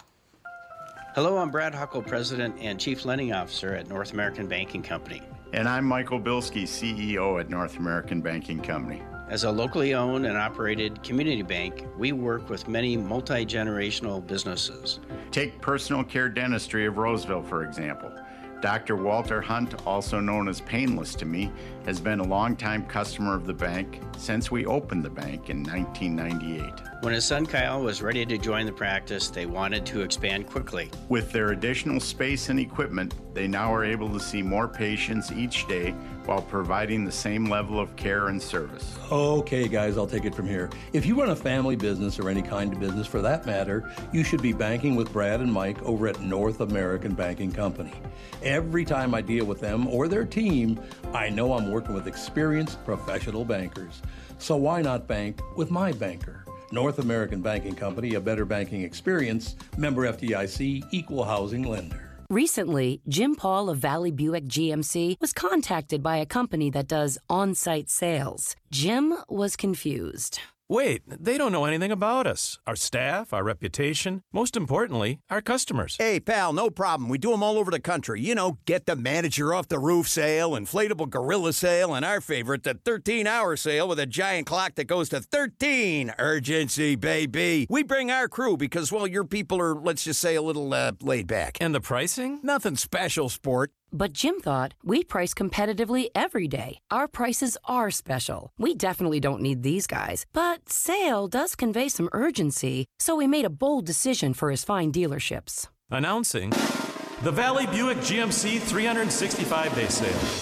Hello, I'm Brad Huckle, President and Chief Lending Officer at North American Banking Company. And I'm Michael Bilski, C E O at North American Banking Company. As a locally owned and operated community bank, we work with many multi-generational businesses. Take Personal Care Dentistry of Roseville, for example. Doctor Walter Hunt, also known as Painless to me, has been a longtime customer of the bank since we opened the bank in nineteen ninety-eight. When his son Kyle was ready to join the practice, they wanted to expand quickly. With their additional space and equipment, they now are able to see more patients each day while providing the same level of care and service. Okay, guys, I'll take it from here. If you run a family business or any kind of business for that matter, you should be banking with Brad and Mike over at North American Banking Company. Every time I deal with them or their team, I know I'm working with experienced professional bankers. So why not bank with my banker? North American Banking Company, a better banking experience, member F D I C, equal housing lender. Recently, Jim Paul of Valley Buick G M C was contacted by a company that does on-site sales. Jim was confused. Wait, they don't know anything about us, our staff, our reputation, most importantly, our customers. Hey, pal, no problem. We do them all over the country. You know, get the manager off the roof sale, inflatable gorilla sale, and our favorite, the thirteen hour sale with a giant clock that goes to thirteen. Urgency, baby. We bring our crew because, well, your people are, let's just say, a little uh, laid back. And the pricing? Nothing special, sport. But Jim thought we price competitively every day. Our prices are special. We definitely don't need these guys. But sale does convey some urgency, so we made a bold decision for his fine dealerships. Announcing the Valley Buick G M C three sixty-five day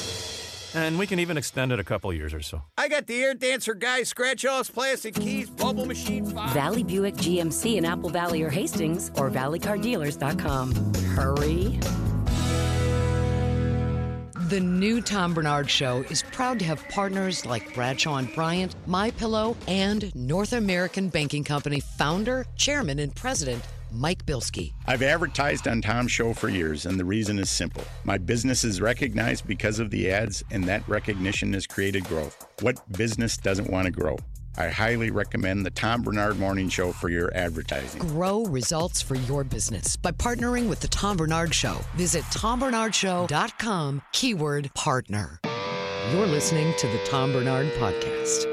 sale. And we can even extend it a couple years or so. I got the air dancer guy, scratch-offs, plastic keys, bubble machine. Five. Valley Buick G M C in Apple Valley or Hastings or valley car dealers dot com. Hurry. The new Tom Bernard Show is proud to have partners like Bradshaw and Bryant, MyPillow, and North American Banking Company founder, chairman, and president, Mike Bilski. I've advertised on Tom's show for years, and the reason is simple. My business is recognized because of the ads, and that recognition has created growth. What business doesn't want to grow? I highly recommend the Tom Bernard Morning Show for your advertising. Grow results for your business by partnering with the Tom Bernard Show. Visit tom bernard show dot com, keyword partner. You're listening to the Tom Bernard Podcast.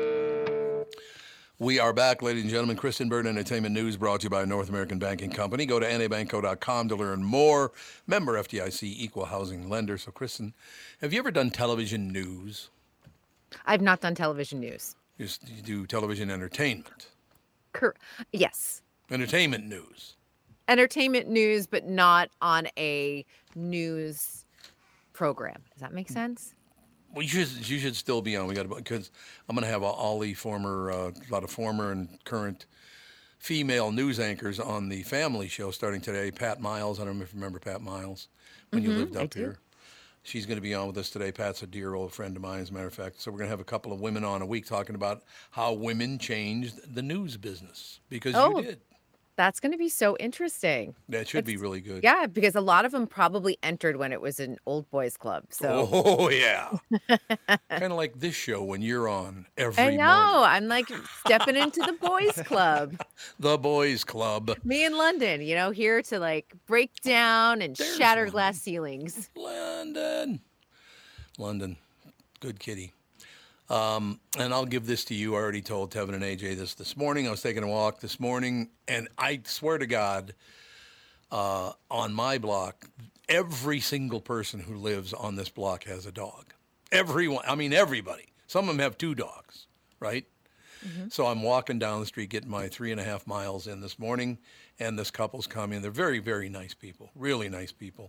We are back, ladies and gentlemen. Kristen Bird Entertainment News brought to you by North American Banking Company. Go to N A banco dot com to learn more. Member F D I C, equal housing lender. So, Kristen, have you ever done television news? I've not done television news. You, just, you do television entertainment. Cor- yes. Entertainment news. Entertainment news, but not on a news program. Does that make sense? Well, you should you should still be on. We got because I'm going to have all the former, uh, a lot of former and current female news anchors on the Family Show starting today. Pat Miles, I don't know if you remember Pat Miles when Mm-hmm, you lived I up do. here. She's going to be on with us today. Pat's a dear old friend of mine, as a matter of fact. So we're going to have a couple of women on a week talking about how women changed the news business because Oh, you did. That's going to be so interesting. That should be really good. Yeah, because a lot of them probably entered when it was an old boys club. So Oh yeah, kind of like this show when you're on every I know. morning. I'm like stepping into the boys club. The Boys Club. Me in London, you know, here to like break down and shatter glass ceilings. London. London. Good kitty. Um, and I'll give this to you. I already told Tevin and A J this this morning. I was taking a walk this morning, and I swear to God, uh, on my block, every single person who lives on this block has a dog. Everyone. I mean, everybody. Some of them have two dogs, right? Mm-hmm. So I'm walking down the street, getting my three and a half miles in this morning, and this couple's coming. They're very, very nice people, really nice people.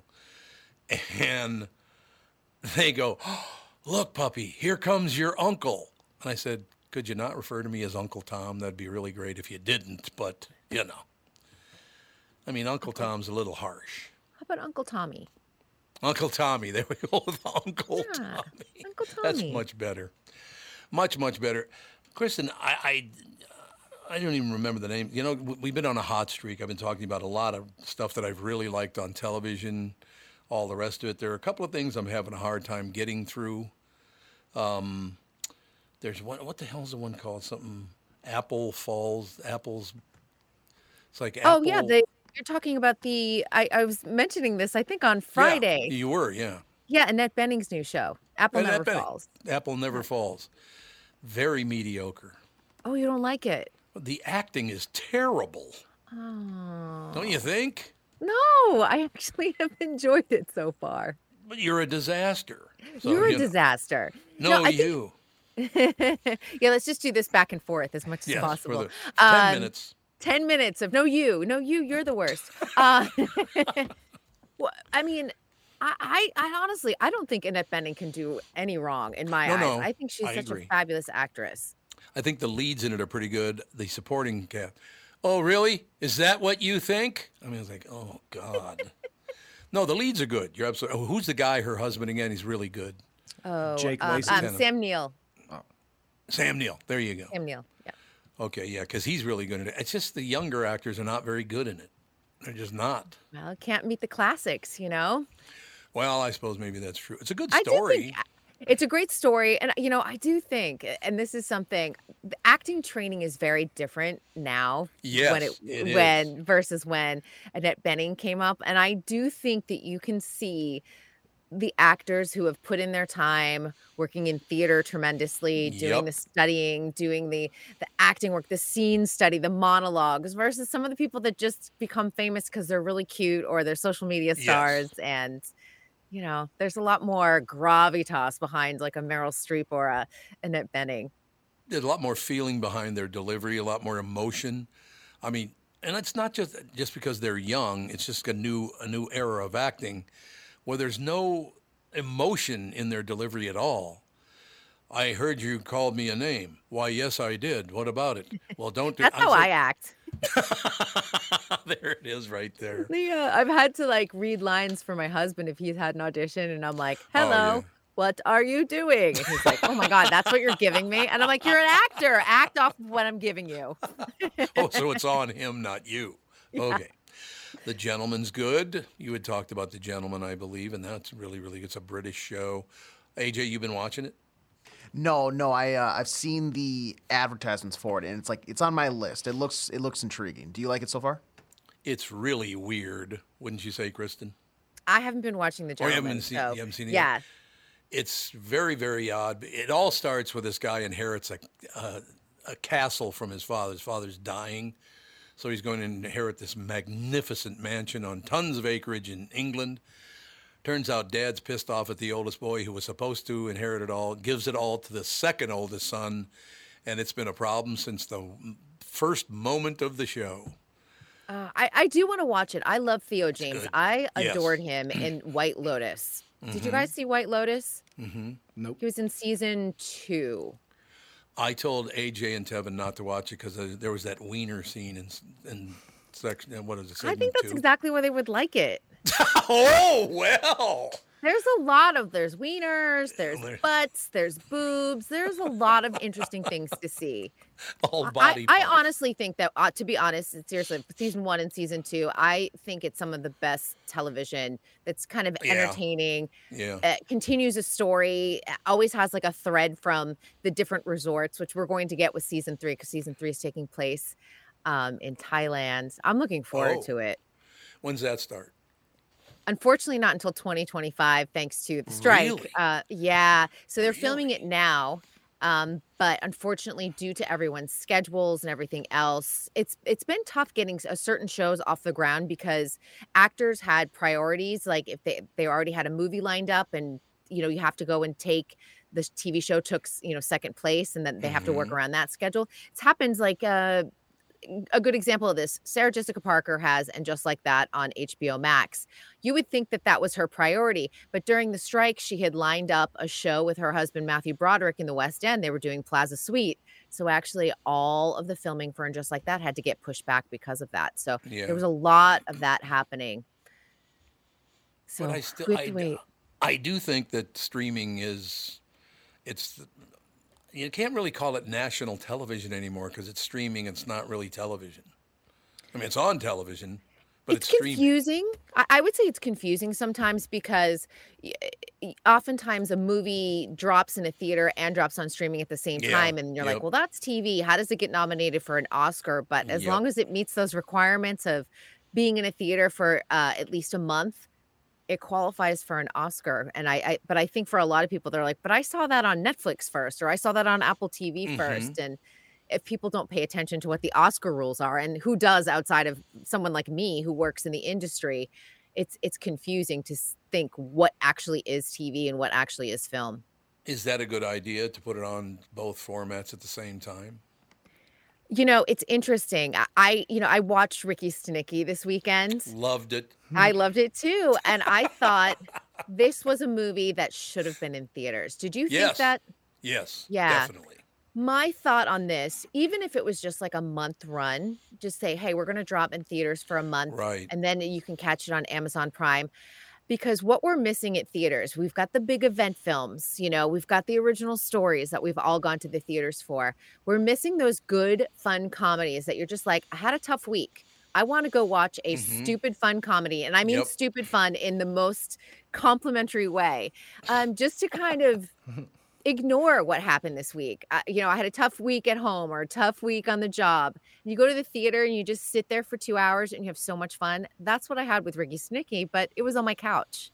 And they go, oh, look, puppy, here comes your uncle. And I said, could you not refer to me as Uncle Tom? That'd be really great if you didn't, but, you know. I mean, Uncle Tom's a little harsh. How about Uncle Tommy? Uncle Tommy, there we go with Uncle Yeah, Tommy. Uncle Tommy. That's much better. Much, much better. Kristen, I, I, I don't even remember the name. You know, we've been on a hot streak. I've been talking about a lot of stuff that I've really liked on television, all the rest of it. There are a couple of things I'm having a hard time getting through. Um, there's one, what the hell is the one called? Something, Apple Falls, Apple's, it's like Apple. Oh, yeah. The, you're talking about the, I, I was mentioning this, I think, on Friday. Yeah, you were, yeah. Yeah, Annette Benning's new show, Apple Annette Never Bening. Falls. Apple Never Falls. Very mediocre. Oh, you don't like it? The acting is terrible. Oh. Don't you think? No, I actually have enjoyed it so far. But you're a disaster. So, You're a you know. disaster. No, I you. Think... yeah, let's just do this back and forth as much as Yes, possible. for the- ten Um, minutes. Ten minutes of no you, no you, you're the worst. Uh, well, I mean, I, I, I honestly, I don't think Annette Bening can do any wrong in my No, eyes. no, I think she's I such agree. a fabulous actress. I think the leads in it are pretty good. The supporting cast. Oh, really? Is that what you think? I mean, it's like, oh, God. No, the leads are good. You're absolutely. Oh, who's the guy, her husband again? He's really good. Oh, Jake um, Lacey. um, Sam Neill. Sam Neill. There you go. Sam Neill. Yeah. Okay, yeah, because he's really good at it. It's just the younger actors are not very good in it. They're just not. Well, it can't meet the classics, you know. Well, I suppose maybe that's true. It's a good I do story. think it's a great story, and you know, I do think, and this is something, the acting training is very different now. Yes, when it, it when versus when Annette Bening came up, and I do think that you can see the actors who have put in their time working in theater tremendously, doing Yep. the studying, doing the the acting work, the scene study, the monologues, versus some of the people that just become famous because they're really cute or they're social media Yes. stars. And you know, there's a lot more gravitas behind like a Meryl Streep or a Annette Bening. There's a lot more feeling behind their delivery, a lot more emotion. I mean, and it's not just just because they're young. It's just a new a new era of acting where there's no emotion in their delivery at all. I heard you called me a name. Why, yes, I did. What about it? Well, don't do. That's how said- I act. There it is, right there. Yeah, I've had to like read lines for my husband if he's had an audition, and I'm like, Oh, "Hello, yeah. what are you doing?" And he's like, "Oh my God, that's what you're giving me." And I'm like, "You're an actor. Act off of what I'm giving you." Oh, so it's on him, not you. Okay. The Gentleman's good. You had talked about The Gentleman, I believe, and that's really, really good. It's a British show. A J, you've been watching it? No, no, I uh, I've seen the advertisements for it, and it's like it's on my list. It looks it looks intriguing. Do you like it so far? It's really weird, wouldn't you say, Kristen? I haven't been watching The Oh, you Gentleman. haven't seen, so, you haven't seen it yeah. yet? It's very, very odd. It all starts with this guy inherits a, uh, a castle from his father. His father's dying, so he's going to inherit this magnificent mansion on tons of acreage in England. Turns out Dad's pissed off at the oldest boy who was supposed to inherit it all, gives it all to the second oldest son, and it's been a problem since the first moment of the show. Uh, I, I do want to watch it. I love Theo James. good. I Yes. adored him in White Lotus. Did you Mhm. guys see White Lotus? Mm-hmm. Nope. He was in season two. I told A J and Tevin not to watch it because there was that wiener scene in in section. What is it? I Segment think that's two? exactly where they would like it. Oh well. There's a lot of there's wieners, there's butts, there's boobs. There's a lot of interesting things to see. All I, body. I honestly think that, uh, to be honest, seriously, season one and season two, I think it's some of the best television that's kind of Yeah. entertaining. Yeah. Uh, continues a story, uh, always has like a thread from the different resorts, which we're going to get with season three because season three is taking place um, in Thailand. I'm looking forward Oh. to it. When's that start? Unfortunately, not until twenty twenty-five, thanks to the strike. Really? Uh, yeah, so they're filming it now, um, but unfortunately, due to everyone's schedules and everything else, it's it's been tough getting a certain shows off the ground because actors had priorities. Like if they they already had a movie lined up, and you know you have to go and take the T V show took you know second place, and then they have to work Mhm. around that schedule. It's happened like uh, a good example of this, Sarah Jessica Parker has And Just Like That on H B O Max. You would think that that was her priority, but during the strike, she had lined up a show with her husband, Matthew Broderick, in the West End. They were doing Plaza Suite. So actually, all of the filming for And Just Like That had to get pushed back because of that. So Yeah. there was a lot of that happening. So but I still, we have I, to wait. I do think that streaming is, it's, you can't really call it national television anymore because it's streaming. It's not really television. I mean, it's on television, but it's, It's streaming. confusing. I, I would say it's confusing sometimes because y- y- oftentimes a movie drops in a theater and drops on streaming at the same Yeah, time. And you're yep. like, well, that's T V. How does it get nominated for an Oscar? But as Yep. long as it meets those requirements of being in a theater for uh, at least a month, it qualifies for an Oscar. And I, I, but I think for a lot of people, they're like, but I saw that on Netflix first, or I saw that on Apple T V first. Mhm. And if people don't pay attention to what the Oscar rules are, and who does outside of someone like me who works in the industry, it's it's confusing to s- think what actually is T V and what actually is film. Is that a good idea to put it on both formats at the same time? You know, it's interesting. I, I you know, I watched Ricky Stenicki this weekend. Loved it. I loved it too, and I thought this was a movie that should have been in theaters. Did you think Yes. that? Yes. Yeah. Definitely. My thought on this, even if it was just like a month run, just say, hey, we're going to drop in theaters for a month. Right. And then you can catch it on Amazon Prime. Because what we're missing at theaters, we've got the big event films, you know, we've got the original stories that we've all gone to the theaters for. We're missing those good, fun comedies that you're just like, I had a tough week. I want to go watch a Mhm. stupid, fun comedy. And I mean, Yep. stupid fun in the most complimentary way. Um, just to kind of ignore what happened this week. Uh, you know, I had a tough week at home or a tough week on the job. You go to the theater and you just sit there for two hours and you have so much fun. That's what I had with Ricky Stenicki, but it was on my couch.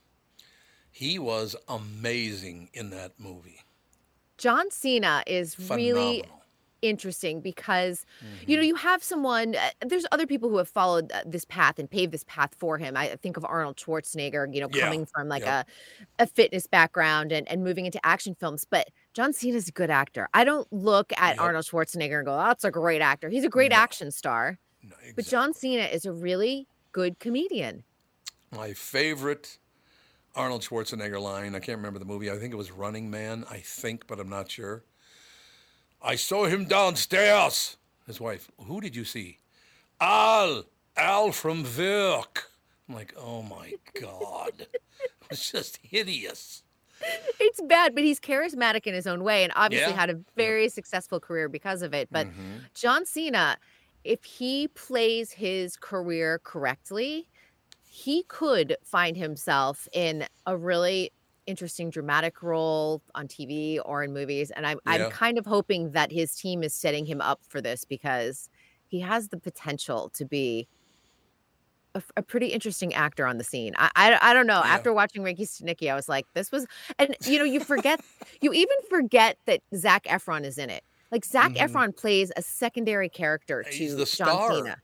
He was amazing in that movie. John Cena is really Phenomenal. interesting because, you know, you have someone, uh, there's other people who have followed uh, this path and paved this path for him. I think of Arnold Schwarzenegger, you know, Yeah. coming from like Yep. a, a fitness background and, and moving into action films. But John Cena's a good actor. I don't look at Yep. Arnold Schwarzenegger and go, oh, that's a great actor. He's a great No. action star. No, But John Cena is a really good comedian. My favorite Arnold Schwarzenegger line, I can't remember the movie. I think it was Running Man, I think, but I'm not sure. I saw him downstairs. His wife, who did you see? Al, Al from work. I'm like, oh my God. It's just hideous. It's bad, but he's charismatic in his own way and obviously Yeah. had a very successful career because of it. But Mhm. John Cena, if he plays his career correctly, he could find himself in a really interesting dramatic role on T V or in movies. And I'm Yeah. I'm kind of hoping that his team is setting him up for this because he has the potential to be a, f- a pretty interesting actor on the scene. I I, I don't know. Yeah. After watching Ricky Stenicki, I was like, this was, and you know, you forget, you even forget that Zac Efron is in it. Like Zac Mhm. Efron plays a secondary character He's to the John star. Cena,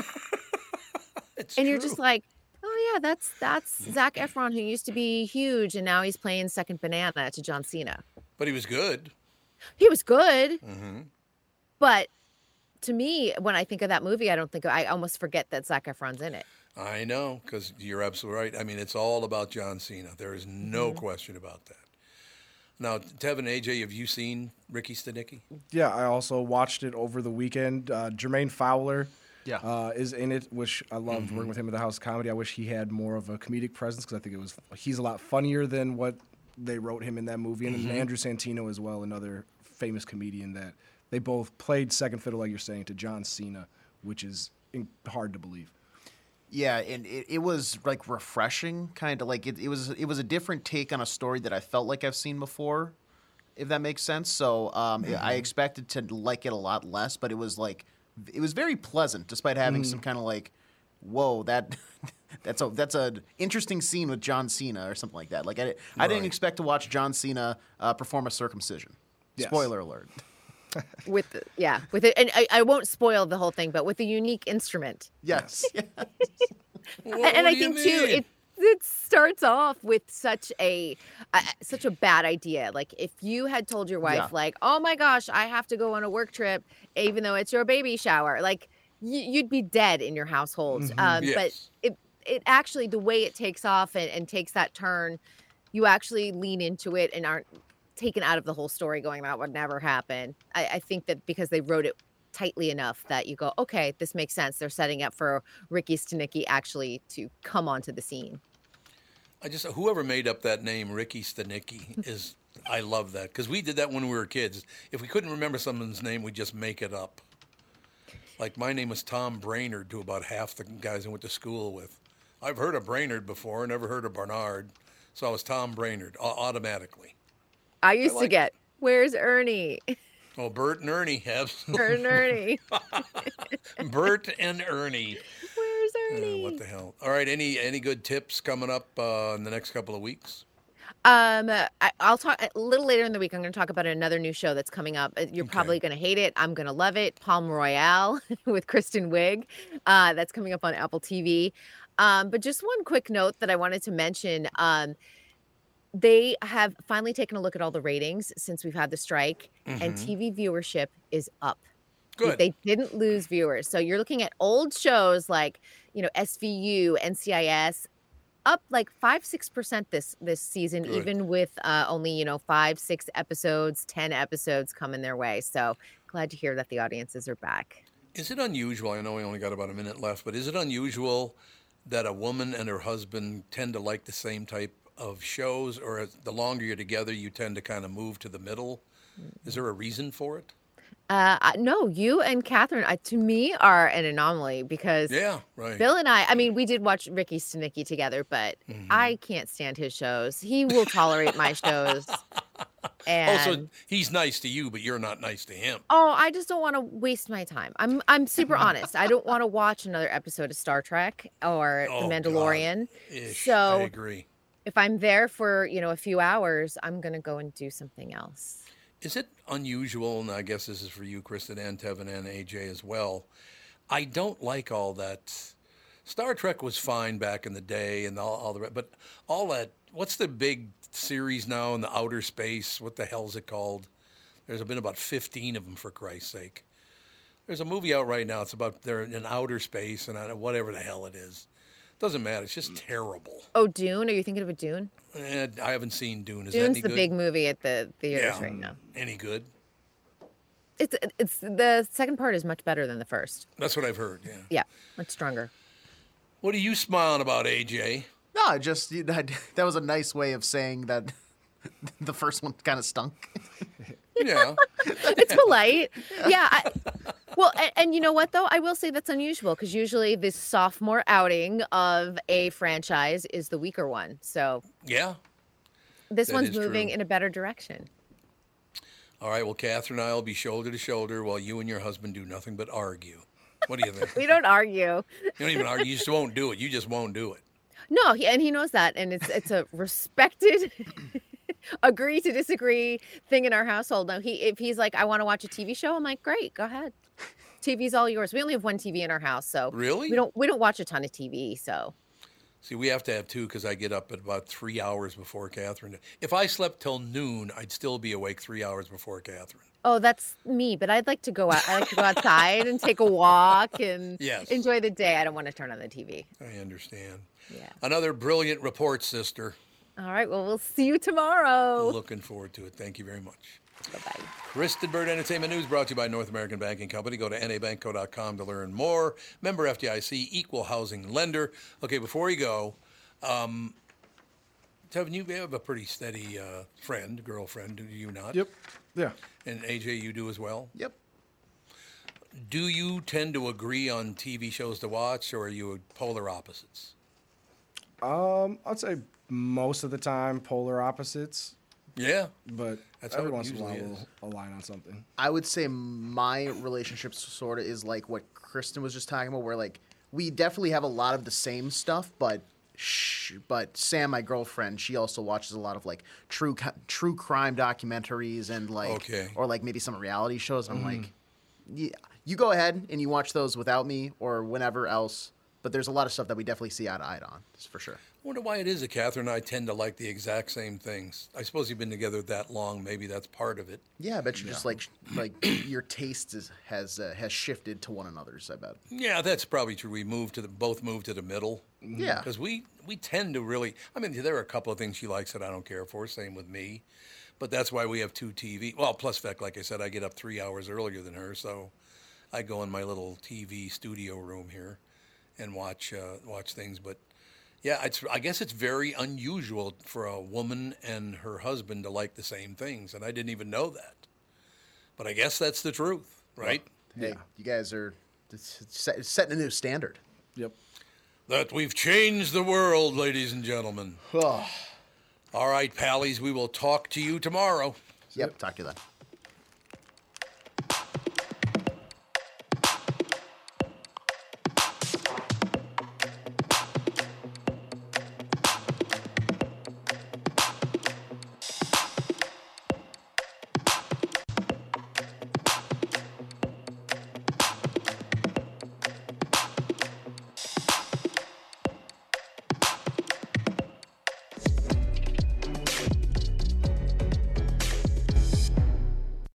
It's and true. you're just like, oh yeah, that's that's Zac Efron who used to be huge, and now he's playing second banana to John Cena. But he was good. He was good, hmm but to me, when I think of that movie, I don't think I almost forget that Zac Efron's in it. I know, because you're absolutely right. I mean, it's all about John Cena. There is no Mm-hmm. question about that. Now, Tevin, A J, have you seen Ricky Stenicki? Yeah, I also watched it over the weekend. Uh, Jermaine Fowler Yeah. uh, is in it, which I loved working with him at the House of Comedy. I wish he had more of a comedic presence because I think it was he's a lot funnier than what they wrote him in that movie. And then Andrew Santino as well, another famous comedian that they both played second fiddle, like you're saying, to John Cena, which is in- hard to believe. Yeah, and it, it was like refreshing, kind of like it, it was. It was a different take on a story that I felt like I've seen before, if that makes sense. So um, I expected to like it a lot less, but it was like it was very pleasant, despite having some kind of like, whoa, that that's a that's a interesting scene with John Cena or something like that. Like I, I didn't Right. expect to watch John Cena uh, perform a circumcision. Yes. Spoiler alert. With the, yeah, with it, and I, I won't spoil the whole thing, but with a unique instrument. Yes. and and I think too, it it starts off with such a uh, such a bad idea. Like if you had told your wife, Yeah. like, "Oh my gosh, I have to go on a work trip, even though it's your baby shower," like y- you'd be dead in your household. Mhm. Um, But Yes. it it actually the way it takes off and, and takes that turn, you actually lean into it and aren't taken out of the whole story going, that would never happen. I, I think that because they wrote it tightly enough that you go, okay, this makes sense. They're setting up for Ricky Stenicki actually to come onto the scene. I just whoever made up that name, Ricky Stenicki, is I love that because we did that when we were kids. If we couldn't remember someone's name, we'd just make it up. Like my name was Tom Brainerd to about half the guys I went to school with. I've heard of Brainerd before, never heard of Barnard, so I was Tom Brainerd au- automatically. I used to like- get, where's Ernie? Oh, Bert and Ernie have Ern Ernie. Bert and Ernie. Where's Uh, Ernie? what the hell? All right, any any good tips coming up uh, in the next couple of weeks? Um, I, I'll talk a little later in the week. I'm going to talk about another new show that's coming up. Uh, You're probably going to hate it. I'm going to love it. Palm Royale with Kristen Wiig. Uh, that's coming up on Apple T V. Um, but just one quick note that I wanted to mention. Um, they have finally taken a look at all the ratings since we've had the strike, and Mhm. T V viewership is up. Good. They didn't lose viewers. So you're looking at old shows like, you know, S V U, N C I S, up like five, six percent this this season, Good. even with uh, only, you know, five, six episodes, ten episodes coming their way. So glad to hear that the audiences are back. Is it unusual? I know we only got about a minute left, but is it unusual that a woman and her husband tend to like the same type of shows, or as- the longer you're together, you tend to kind of move to the middle? Is there a reason for it? Uh, I- no, you and Catherine, uh, to me, are an anomaly because Yeah, right. Bill and I, I mean, we did watch Ricky Stenicki together, but Mm-hmm. I can't stand his shows. He will tolerate my shows. And Oh, so he's nice to you, but you're not nice to him. oh, I just don't want to waste my time. I'm I'm super honest. I don't want to watch another episode of Star Trek or Oh, The Mandalorian. Ish, I So agree. if I'm there for, you know, a few hours, I'm going to go and do something else. Is it unusual, and I guess this is for you, Kristen, and Tevin, and A J as well, I don't like all that. Star Trek was fine back in the day and all, all the re- but all that, what's the big series now in the outer space? What the hell's it called? There's been about fifteen of them, for Christ's sake. There's a movie out right now. It's about they're in outer space and I- whatever the hell it is. Doesn't matter. It's just terrible. Oh, Dune? Are you thinking of a Dune? Eh, I haven't seen Dune. Is that Dune's any the good? big movie at the theaters Yeah. right now. Any good? It's it's the second part is much better than the first. That's what I've heard, yeah. Yeah, much stronger. What are you smiling about, A J? No, I just you- that, that was a nice way of saying that the first one kind of stunk. Yeah. It's polite. Yeah. I, Well, and, and you know what, though? I will say that's unusual because usually the sophomore outing of a franchise is the weaker one. So Yeah. this that one's is moving true. in a better direction. All right, well, Catherine and I will be shoulder to shoulder while you and your husband do nothing but argue. What do you think? We don't argue. You don't even argue. You just won't do it. You just won't do it. No, he, and he knows that, and it's it's a respected, agree to disagree thing in our household. Now, he if he's like, I want to watch a T V show, I'm like, great, go ahead. T V's all yours. We only have one T V in our house, so Really? we don't we don't watch a ton of T V. So See, we have to have two because I get up at about three hours before Catherine. If I slept till noon, I'd still be awake three hours before Catherine. oh, that's me. But I'd like to go out. I like to go outside and take a walk and Yes. enjoy the day. I don't want to turn on the T V. I understand. Yeah. Another brilliant report, sister. All right. Well, we'll see you tomorrow. Looking forward to it. Thank you very much. Bye-bye. Kristen Bird Entertainment News brought to you by North American Banking Company. Go to N A banco dot com to learn more. Member F D I C, equal housing lender. Okay, before you go, um, Tevin, you have a pretty steady uh, friend, girlfriend, do you not? Yep. Yeah. And A J, you do as well? Yep. Do you tend to agree on T V shows to watch, or are you polar opposites? Um, I'd say most of the time polar opposites. Yeah. But That's how every it once in a while usually we'll align on something. I would say my relationship sort of is like what Kristen was just talking about, where like we definitely have a lot of the same stuff, but shh, but Sam, my girlfriend, she also watches a lot of like true co- true crime documentaries and like Okay. or like maybe some reality shows. I'm Mhm. like, yeah, you go ahead and you watch those without me or whenever else. But there's a lot of stuff that we definitely see eye to eye on, that's for sure. I wonder why it is that Catherine and I tend to like the exact same things. I suppose you've been together that long. Maybe that's part of it. Yeah, I bet you just like like your taste is, has uh, has shifted to one another's. I bet. Yeah, that's probably true. We moved to the both moved to the middle. Yeah. because we we tend to really. I mean, there are a couple of things she likes that I don't care for. Same with me, but that's why we have two T V. Well, plus fact, like I said, I get up three hours earlier than her, so I go in my little T V studio room here and watch uh, watch things. But yeah, it's I guess it's very unusual for a woman and her husband to like the same things, and I didn't even know that. But I guess that's the truth, right? Hey, you guys are it's set- it's setting a new standard. Yep. That we've changed the world, ladies and gentlemen. All right, pallies, we will talk to you tomorrow. Yep, talk to you then.